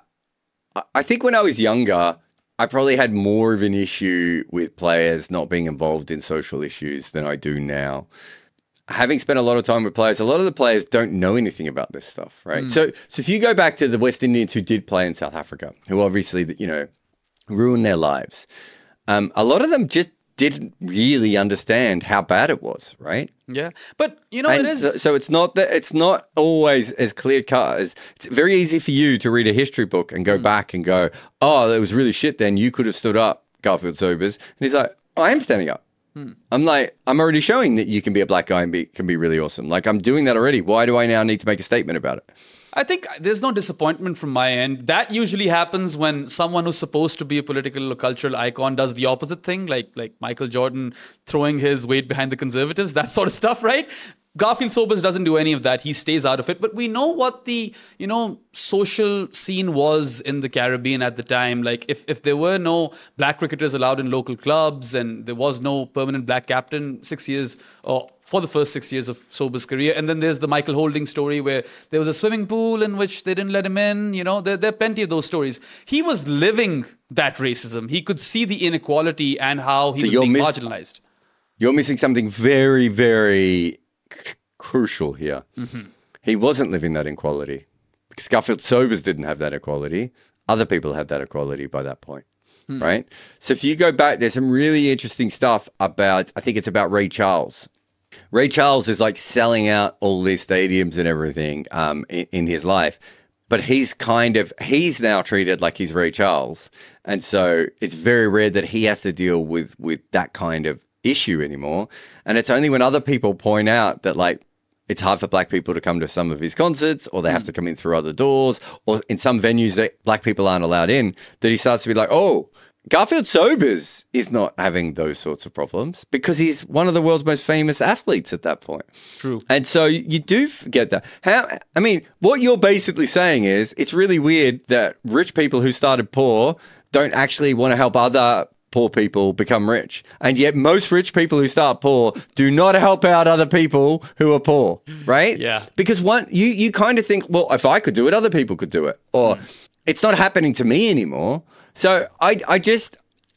I think when I was younger, I probably had more of an issue with players not being involved in social issues than I do now. Having spent a lot of time with players, a lot of the players don't know anything about this stuff, right? Mm. So, so if you go back to the West Indians who did play in South Africa, who obviously, you know, ruined their lives, um, a lot of them just didn't really understand how bad it was, right? Yeah, but you know, and it is. So, so it's not that it's not always as clear cut as it's very easy for you to read a history book and go mm. back and go, "Oh, that was really shit." Then you could have stood up, Garfield Sobers, and he's like, "I am standing up." Hmm. I'm like, I'm already showing that you can be a black guy and be can be really awesome. Like, I'm doing that already. Why do I now need to make a statement about it? I think there's no disappointment from my end. That usually happens when someone who's supposed to be a political or cultural icon does the opposite thing, like like Michael Jordan throwing his weight behind the conservatives, that sort of stuff, right? Garfield Sobers doesn't do any of that. He stays out of it. But we know what the, you know, social scene was in the Caribbean at the time. Like, if, if there were no black cricketers allowed in local clubs and there was no permanent black captain six years or for the first six years of Sobers' career. And then there's the Michael Holding story where there was a swimming pool in which they didn't let him in. You know, there, there are plenty of those stories. He was living that racism. He could see the inequality and how he so was being miss- marginalized. You're missing something very, very c- crucial here. Mm-hmm. He wasn't living that equality because Garfield Sobers didn't have that equality. Other people had that equality by that point. Hmm. Right? So if you go back, there's some really interesting stuff about, I think it's about Ray Charles. Ray Charles is like selling out all these stadiums and everything um, in, in his life. But he's kind of, he's now treated like he's Ray Charles. And so it's very rare that he has to deal with, with that kind of issue anymore. And it's only when other people point out that, like, it's hard for black people to come to some of his concerts, or they have to come in through other doors, or in some venues that black people aren't allowed in, that he starts to be like, oh, Garfield Sobers is not having those sorts of problems because he's one of the world's most famous athletes at that point. True. And so you do forget that. How? I mean, what you're basically saying is it's really weird that rich people who started poor don't actually want to help other poor people become rich. And yet most rich people who start poor do not help out other people who are poor, right? Yeah. Because one, you, you kind of think, well, if I could do it, other people could do it. Or mm. it's not happening to me anymore. So I, I just,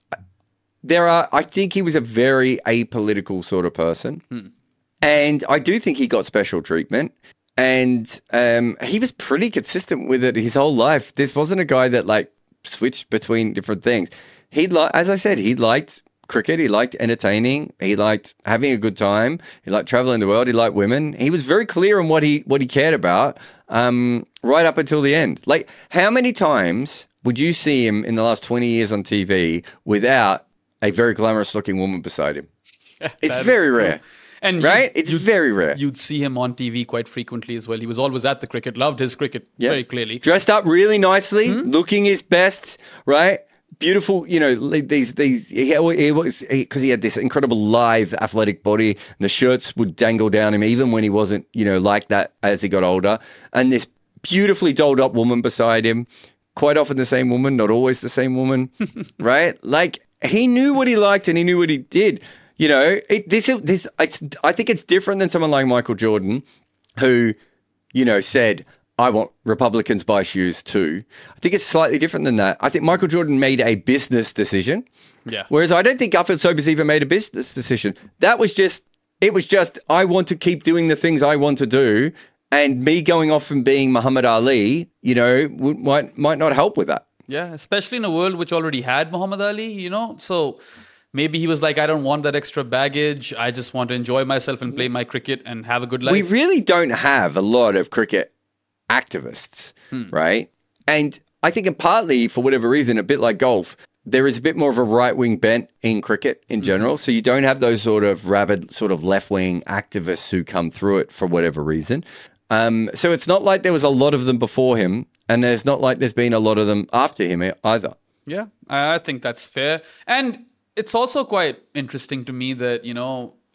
there are, I think he was a very apolitical sort of person. Hmm. And I do think he got special treatment. And um, he was pretty consistent with it his whole life. This wasn't a guy that like switched between different things. He, li- as I said, he liked cricket. He liked entertaining. He liked having a good time. He liked traveling the world. He liked women. He was very clear on what he, what he cared about um, right up until the end. Like, how many times would you see him in the last twenty years on T V without a very glamorous looking woman beside him? It's very rare. And right? It's very rare. You'd see him on T V quite frequently as well. He was always at the cricket, loved his cricket yep. very clearly. Dressed up really nicely, hmm? looking his best, right? Beautiful, you know, these, these, he, he was, because he, he had this incredible lithe athletic body, and the shirts would dangle down him even when he wasn't, you know, like that as he got older. And this beautifully dolled up woman beside him, quite often the same woman, not always the same woman, right? Like, he knew what he liked and he knew what he did. You know, it, this, this, it's, I think it's different than someone like Michael Jordan, who, you know, said, I want Republicans buy shoes too. I think it's slightly different than that. I think Michael Jordan made a business decision. Yeah. Whereas I don't think Garfield Sobers even made a business decision. That was just, it was just, I want to keep doing the things I want to do. And me going off and being Muhammad Ali, you know, would, might, might not help with that. Yeah, especially in a world which already had Muhammad Ali, you know, so maybe he was like, I don't want that extra baggage. I just want to enjoy myself and play my cricket and have a good life. We really don't have a lot of cricket activists, hmm. right? And I think, and partly for whatever reason, a bit like golf, there is a bit more of a right-wing bent in cricket in general. Mm. So you don't have those sort of rabid, sort of left-wing activists who come through it for whatever reason. Um, so it's not like there was a lot of them before him, and there's not like there's been a lot of them after him either. Yeah, I think that's fair. And it's also quite interesting to me that, you know,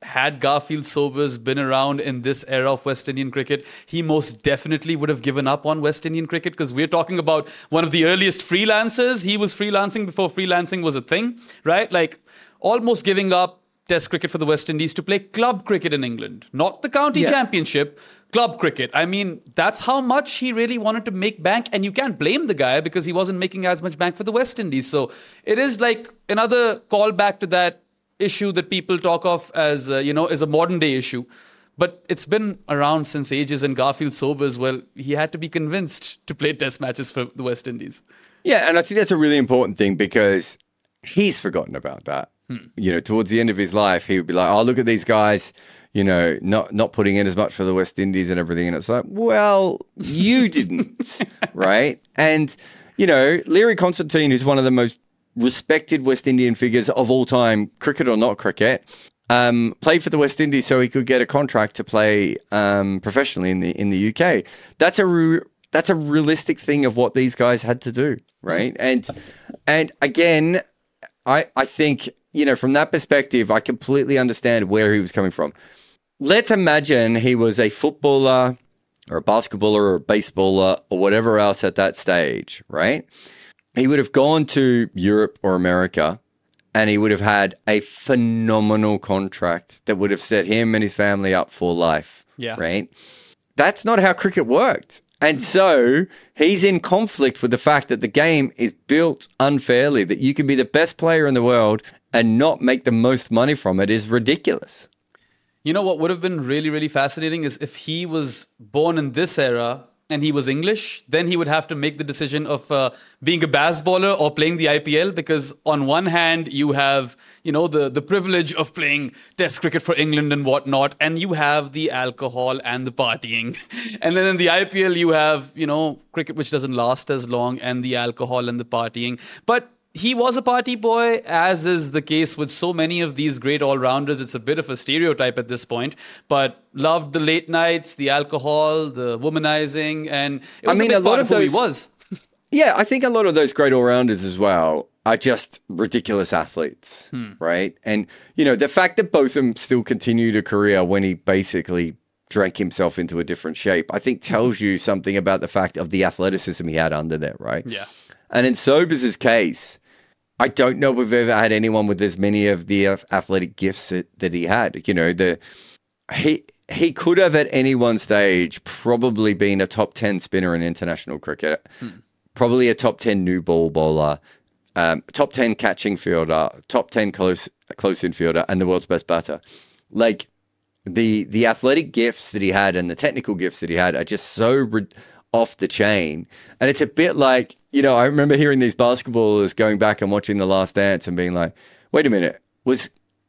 had Garfield Sobers been around in this era of West Indian cricket, he most definitely would have given up on West Indian cricket, because we're talking about one of the earliest freelancers. He was freelancing before freelancing was a thing, right? Like almost giving up Test cricket for the West Indies to play club cricket in England, not the county Yeah. championship, club cricket. I mean, that's how much he really wanted to make bank, and you can't blame the guy because he wasn't making as much bank for the West Indies. So it is like another callback to that issue that people talk of as, uh, you know, is a modern day issue. But it's been around since ages, and Garfield Sobers, well, he had to be convinced to play Test matches for the West Indies. Yeah, and I think that's a really important thing because he's forgotten about that. Hmm. You know, towards the end of his life, he would be like, oh, look at these guys, you know, not not putting in as much for the West Indies and everything. And it's like, well, you didn't, right? And, you know, Leary Constantine, who's one of the most respected West Indian figures of all time, cricket or not cricket, um, played for the West Indies so he could get a contract to play um, professionally in the in the U K. That's a re- that's a realistic thing of what these guys had to do, right? And and again, I I think, you know, from that perspective, I completely understand where he was coming from. Let's imagine he was a footballer or a basketballer or a baseballer or whatever else at that stage, right? He would have gone to Europe or America and he would have had a phenomenal contract that would have set him and his family up for life, Yeah. right? That's not how cricket worked. And so he's in conflict with the fact that the game is built unfairly, that you can be the best player in the world and not make the most money from it is ridiculous. You know what would have been really, really fascinating is if he was born in this era and he was English, then he would have to make the decision of uh, being a baseballer or playing the I P L, because on one hand, you have, you know, the, the privilege of playing Test cricket for England and whatnot, and you have the alcohol and the partying. And then in the I P L, you have, you know, cricket which doesn't last as long, and the alcohol and the partying. But he was a party boy, as is the case with so many of these great all-rounders. It's a bit of a stereotype at this point, but loved the late nights, the alcohol, the womanizing, and it was I mean, a, a big lot part of of who he those- was. Yeah, I think a lot of those great all-rounders as well are just ridiculous athletes, Hmm. right? And, you know, the fact that both of them still continued a career when he basically drank himself into a different shape, I think tells you something about the fact of the athleticism he had under there, right? Yeah. And in Sobers' case, I don't know if we've ever had anyone with as many of the athletic gifts that, that he had. You know, the he he could have at any one stage probably been a top ten spinner in international cricket, hmm. probably a top ten new ball bowler, um, top ten catching fielder, top ten close close infielder, and the world's best batter. Like the the athletic gifts that he had and the technical gifts that he had are just so re- off the chain. And it's a bit like, you know, I remember hearing these basketballers going back and watching The Last Dance and being like, wait a minute, was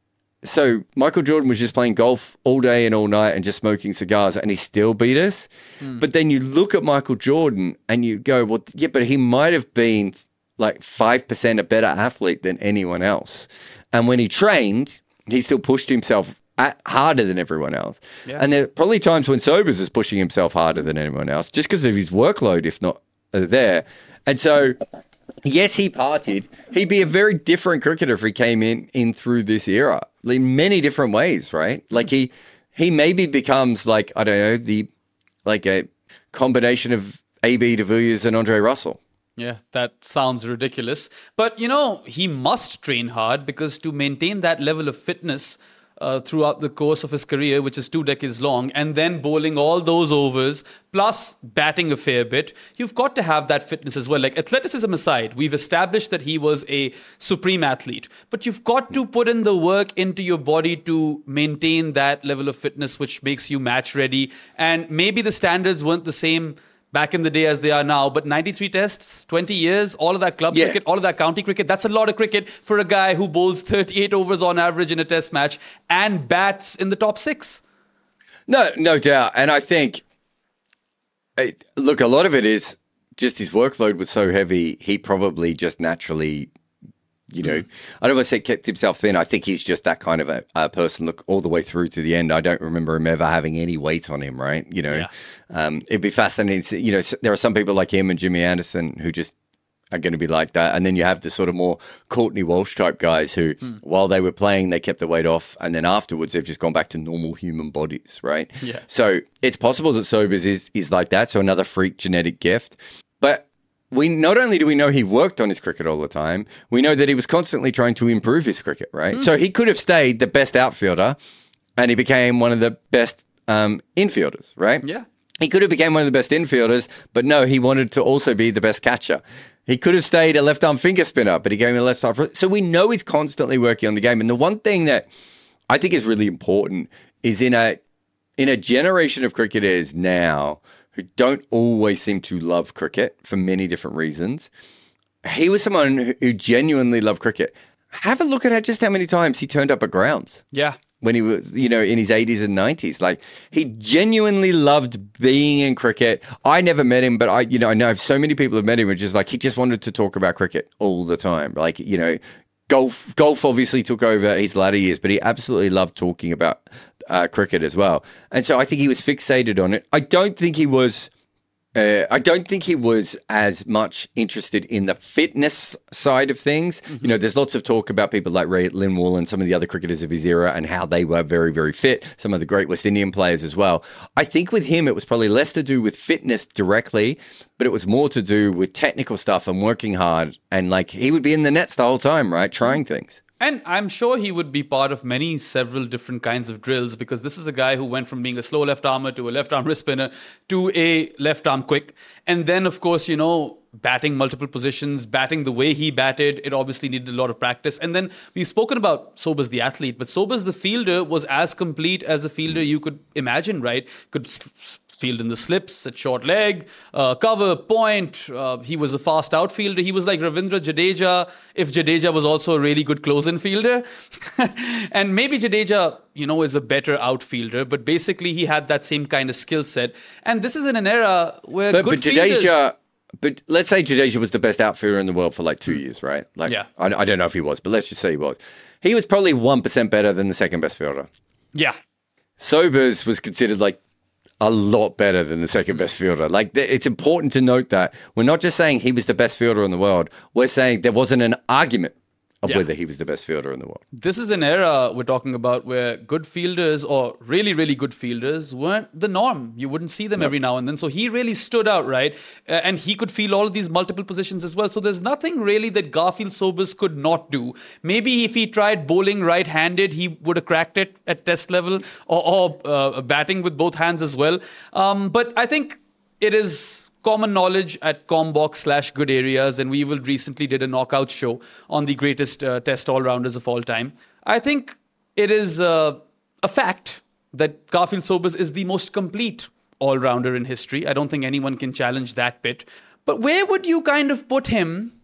so Michael Jordan was just playing golf all day and all night and just smoking cigars and he still beat us? Mm. But then you look at Michael Jordan and you go, well, yeah, but he might have been like five percent a better athlete than anyone else. And when he trained, he still pushed himself at, harder than everyone else. Yeah. And there are probably times when Sobers is pushing himself harder than anyone else just because of his workload, if not uh, there. And so, yes, he partied. He'd be a very different cricketer if he came in, in through this era in many different ways, right? Like he he maybe becomes like, I don't know, the like a combination of A B de Villiers and Andre Russell. Yeah, that sounds ridiculous. But, you know, he must train hard because to maintain that level of fitness Uh, throughout the course of his career, which is two decades long, and then bowling all those overs, plus batting a fair bit, you've got to have that fitness as well. Like, athleticism aside, we've established that he was a supreme athlete, but you've got to put in the work into your body to maintain that level of fitness, which makes you match ready. And maybe the standards weren't the same back in the day as they are now, but ninety-three tests, twenty years, all of that club yeah. cricket, all of that county cricket, that's a lot of cricket for a guy who bowls thirty-eight overs on average in a test match and bats in the top six. No, no doubt. And I think, look, a lot of it is just his workload was so heavy, he probably just naturally, you know, I don't want to say kept himself thin. I think he's just that kind of a, a person, look, all the way through to the end. I don't remember him ever having any weight on him, right? You know, yeah. um, it'd be fascinating. To, you know, there are some people like him and Jimmy Anderson who just are going to be like that. And then you have the sort of more Courtney Walsh type guys who, mm. while they were playing, they kept the weight off. And then afterwards, they've just gone back to normal human bodies, right? Yeah. So it's possible that Sobers is, is like that. So another freak genetic gift. But we not only do we know he worked on his cricket all the time, we know that he was constantly trying to improve his cricket, right? Mm. So he could have stayed the best outfielder and he became one of the best um, infielders, right? Yeah. He could have become one of the best infielders, but no, he wanted to also be the best catcher. He could have stayed a left-arm finger spinner, but he gave him a left arm. So we know he's constantly working on the game. And the one thing that I think is really important is in a in a generation of cricketers now who don't always seem to love cricket for many different reasons, he was someone who genuinely loved cricket. Have a look at just how many times he turned up at grounds. Yeah. When he was, you know, in his eighties and nineties. Like, he genuinely loved being in cricket. I never met him, but I, you know, I know so many people have met him, which is like, he just wanted to talk about cricket all the time. Like, you know, golf, golf obviously took over his latter years, but he absolutely loved talking about uh, cricket as well. And so I think he was fixated on it. I don't think he was... Uh, I don't think he was as much interested in the fitness side of things. Mm-hmm. You know, there's lots of talk about people like Ray Lindwall and some of the other cricketers of his era and how they were very, very fit. Some of the great West Indian players as well. I think with him, it was probably less to do with fitness directly, but it was more to do with technical stuff and working hard. And like, he would be in the nets the whole time, right? Trying things. And I'm sure he would be part of many, several different kinds of drills, because this is a guy who went from being a slow left armer to a left arm wrist spinner to a left arm quick. And then, of course, you know, batting multiple positions, batting the way he batted, it obviously needed a lot of practice. And then we've spoken about Sobers the athlete, but Sobers the fielder was as complete as a fielder you could imagine, right? Could field in the slips, at short leg, uh, cover, point. Uh, he was a fast outfielder. He was like Ravindra Jadeja, if Jadeja was also a really good close-in fielder. And maybe Jadeja, you know, is a better outfielder, but basically he had that same kind of skill set. And this is in an era where but, good but Jadeja, fielders... But let's say Jadeja was the best outfielder in the world for like two years, right? Like, yeah. I, I don't know if he was, but let's just say he was. He was probably one percent better than the second best fielder. Yeah. Sobers was considered like a lot better than the second best fielder. Like, it's important to note that we're not just saying he was the best fielder in the world. We're saying there wasn't an argument of yeah. whether he was the best fielder in the world. This is an era we're talking about where good fielders or really, really good fielders weren't the norm. You wouldn't see them nope. every now and then. So he really stood out, right? Uh, and he could field all of these multiple positions as well. So there's nothing really that Garfield Sobers could not do. Maybe if he tried bowling right-handed, he would have cracked it at test level, or, or uh, batting with both hands as well. Um, but I think it is common knowledge at Combox slash Good Areas, and we even recently did a knockout show on the greatest uh, test all-rounders of all time. I think it is uh, a fact that Garfield Sobers is the most complete all-rounder in history. I don't think anyone can challenge that bit. But where would you kind of put him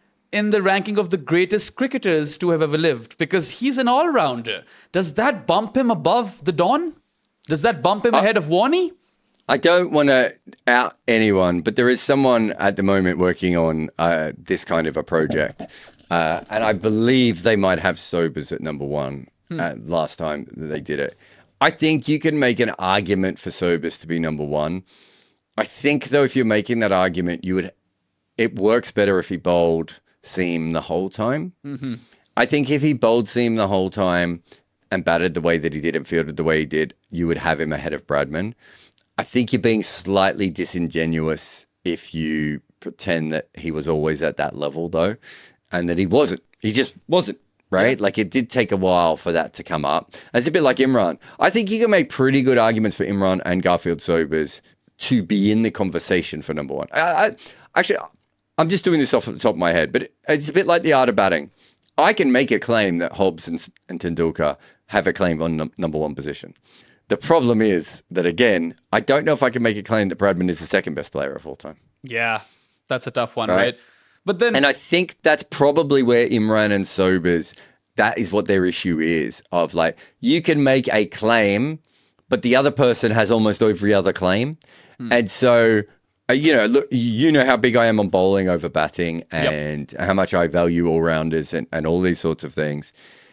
in the ranking of the greatest cricketers to have ever lived? Because he's an all-rounder. Does that bump him above the Don? Does that bump him uh- ahead of Warnie? I don't want to out anyone, but there is someone at the moment working on uh, this kind of a project. Uh, and I believe they might have Sobers at number one hmm. uh, last time that they did it. I think you can make an argument for Sobers to be number one. I think, though, if you're making that argument, you would. It works better if he bowled seam the whole time. Mm-hmm. I think if he bowled seam the whole time and batted the way that he did and fielded the way he did, you would have him ahead of Bradman. I think you're being slightly disingenuous if you pretend that he was always at that level, though, and that he wasn't. He just wasn't, right? Yeah. Like, it did take a while for that to come up. It's a bit like Imran. I think you can make pretty good arguments for Imran and Garfield Sobers to be in the conversation for number one. I, I, actually, I'm just doing this off the top of my head, but it's a bit like the art of batting. I can make a claim that Hobbs and, and Tendulkar have a claim on num- number one position. The problem is that, again, I don't know if I can make a claim that Bradman is the second best player of all time. Yeah, that's a tough one, right? right? But then, and I think that's probably where Imran and Sobers, that is what their issue is, of like, you can make a claim, but the other person has almost every other claim. Hmm. And so, uh, you know, look, you know how big I am on bowling over batting and yep. how much I value all-rounders and, and all these sorts of things.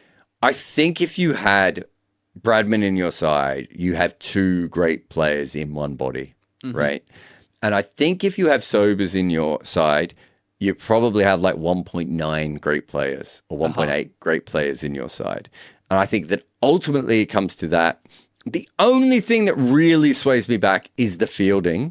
I think if you had Bradman in your side, you have two great players in one body, mm-hmm. right? And I think if you have Sobers in your side, you probably have like one point nine great players or one point eight Uh-huh. great players in your side. And I think that ultimately it comes to that. The only thing that really sways me back is the fielding.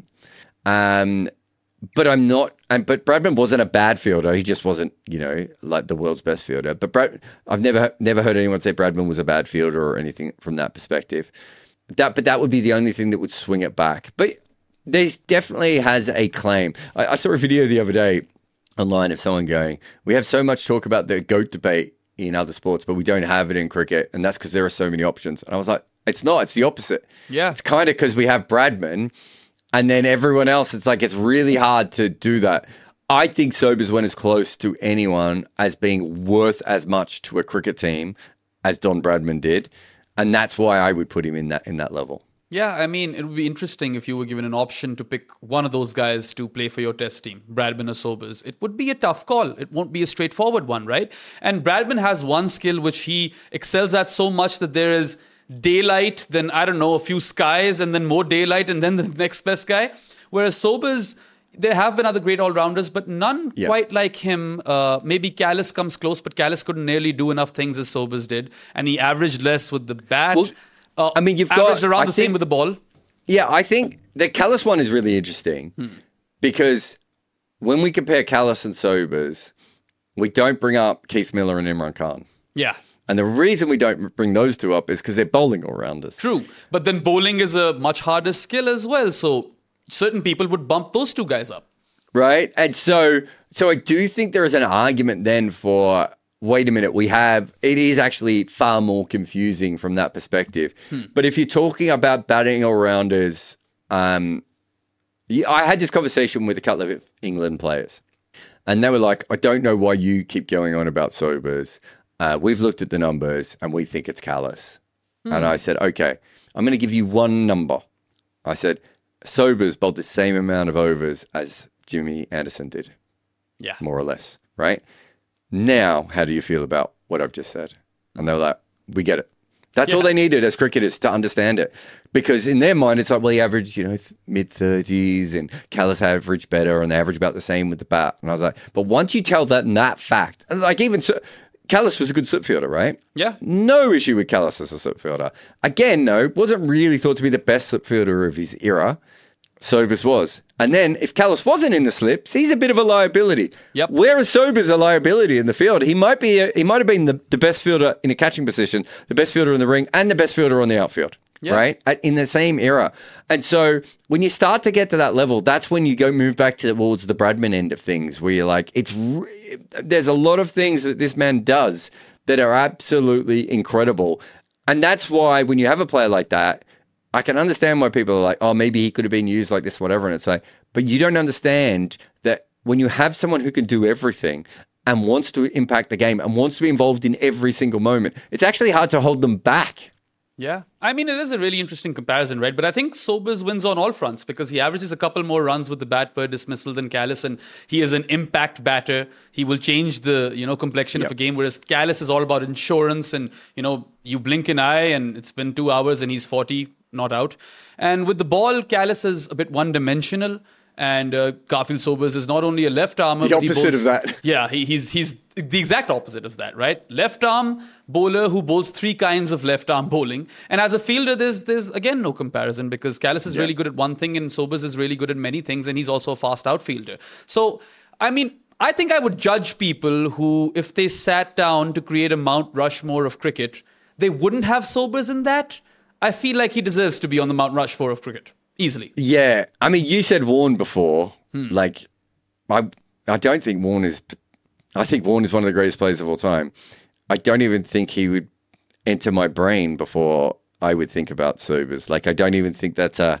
Um, but I'm not, and but Bradman wasn't a bad fielder. He just wasn't, you know, like the world's best fielder. But Brad, I've never never heard anyone say Bradman was a bad fielder or anything from that perspective. That, but that would be the only thing that would swing it back. But there's definitely has a claim. I, I saw a video the other day online of someone going, "We have so much talk about the GOAT debate in other sports, but we don't have it in cricket, and that's because there are so many options." And I was like, "It's not. It's the opposite. Yeah, it's kind of because we have Bradman." And then everyone else, it's like, it's really hard to do that. I think Sobers went as close to anyone as being worth as much to a cricket team as Don Bradman did. And that's why I would put him in that in that level. Yeah, I mean, it would be interesting if you were given an option to pick one of those guys to play for your test team, Bradman or Sobers. It would be a tough call. It won't be a straightforward one, right? And Bradman has one skill which he excels at so much that there is daylight, then, I don't know, a few skies, and then more daylight, and then the next best guy. Whereas Sobers, there have been other great all-rounders, but none Yeah. quite like him. Uh, maybe Callis comes close, but Callis couldn't nearly do enough things as Sobers did, and he averaged less with the bat. Well, uh, I mean, you've averaged got- around I the same think- with the ball. Yeah, I think the Callis one is really interesting because when we compare Callis and Sobers, we don't bring up Keith Miller and Imran Khan. Yeah. And the reason we don't bring those two up is because they're bowling all-rounders. True. But then bowling is a much harder skill as well. So certain people would bump those two guys up. Right? And so so I do think there is an argument then for, wait a minute, we have, it is actually far more confusing from that perspective. But if you're talking about batting all-rounders, um, yeah, I had this conversation with a couple of England players. And they were like, I don't know why you keep going on about Sobers. Uh, we've looked at the numbers and we think it's Callis. And I said, okay, I'm going to give you one number. I said, Sobers bowled the same amount of overs as Jimmy Anderson did, Yeah. more or less, right? Now, how do you feel about what I've just said? And they were like, we get it. That's all Yeah. they needed as cricketers to understand it. Because in their mind, it's like, well, he averaged, you know, th- mid-thirties and Callis averaged better and they average about the same with the bat. And I was like, but once you tell that and that fact, and like even so, Callis was a good slip fielder, right? Yeah. No issue with Callis as a slip fielder. Again, no, wasn't really thought to be the best slip fielder of his era. Sobers was. And then if Callis wasn't in the slips, he's a bit of a liability. Yep. Whereas Sobers a liability in the field, he might be a, he might have been the, the best fielder in a catching position, the best fielder in the ring, and the best fielder on the outfield. Yeah. Right? At, in the same era. And so when you start to get to that level, that's when you go move back towards the Bradman end of things, where you're like, it's re- there's a lot of things that this man does that are absolutely incredible. And that's why when you have a player like that, I can understand why people are like, oh, maybe he could have been used like this, whatever. And it's like, but you don't understand that when you have someone who can do everything and wants to impact the game and wants to be involved in every single moment, it's actually hard to hold them back. Yeah. I mean, it is a really interesting comparison, right? But I think Sobers wins on all fronts because he averages a couple more runs with the bat per dismissal than Callis, and he is an impact batter. He will change the, you know, complexion Yep. of a game, whereas Callis is all about insurance and, you know, you blink an eye and it's been two hours and he's forty, not out. And with the ball, Callis is a bit one-dimensional. And uh, Garfield Sobers is not only a left armer, The but he opposite bowls- of that. Yeah, he, he's he's the exact opposite of that, right? Left arm bowler who bowls three kinds of left arm bowling. And as a fielder, there's there's again no comparison because Callis is Yeah. really good at one thing and Sobers is really good at many things, and he's also a fast outfielder. So, I mean, I think I would judge people who, if they sat down to create a Mount Rushmore of cricket, they wouldn't have Sobers in that. I feel like he deserves to be on the Mount Rushmore of cricket. Easily. Yeah. I mean, you said Warren before. Like, I I don't think Warren is, I think Warren is one of the greatest players of all time. I don't even think he would enter my brain before I would think about Sobers. Like, I don't even think that's a,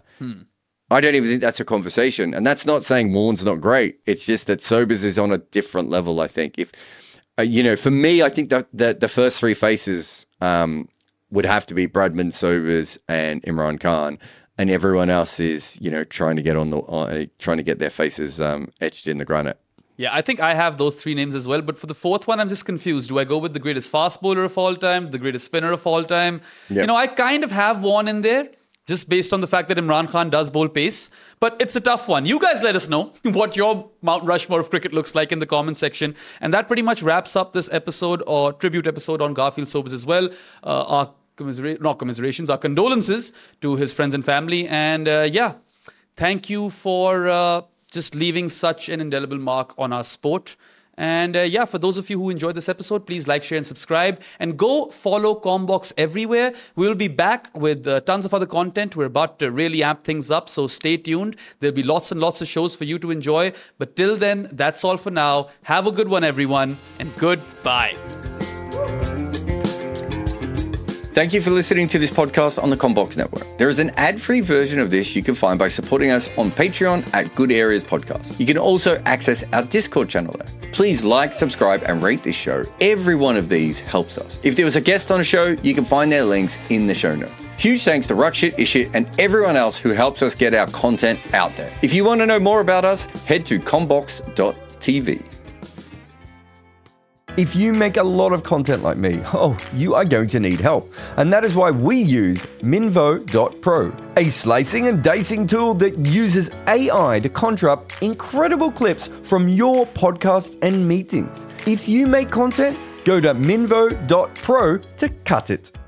I don't even think that's a conversation. And that's not saying Warren's not great. It's just that Sobers is on a different level, I think. If, uh, you know, for me, I think that the, the first three faces um, would have to be Bradman, Sobers, and Imran Khan. And everyone else is, you know, trying to get on the, uh, trying to get their faces um, etched in the granite. Yeah, I think I have those three names as well. But for the fourth one, I'm just confused. Do I go with the greatest fast bowler of all time, the greatest spinner of all time? Yep. You know, I kind of have one in there. just based on the fact that Imran Khan does bowl pace. But it's a tough one. You guys let us know what your Mount Rushmore of cricket looks like in the comment section. And that pretty much wraps up this episode or tribute episode on Garfield Sobers as well. Uh, our commisera- not commiserations, our condolences to his friends and family. And uh, yeah, thank you for uh, just leaving such an indelible mark on our sport. And uh, yeah, for those of you who enjoyed this episode, please like, share and subscribe. And go follow Combox everywhere. We'll be back with uh, tons of other content. We're about to really amp things up, so stay tuned. There'll be lots and lots of shows for you to enjoy. But till then, that's all for now. Have a good one, everyone. And goodbye. Thank you for listening to this podcast on the Combox Network. There is an ad-free version of this you can find by supporting us on Patreon at Good Areas Podcast. You can also access our Discord channel there. Please like, subscribe, and rate this show. Every one of these helps us. If there was a guest on a show, you can find their links in the show notes. Huge thanks to Rakshit, Ishit, and everyone else who helps us get our content out there. If you want to know more about us, head to combox dot t v. If you make a lot of content like me, oh, you are going to need help. And that is why we use Minvo dot pro, a slicing and dicing tool that uses A I to conjure up incredible clips from your podcasts and meetings. If you make content, go to Minvo dot pro to cut it.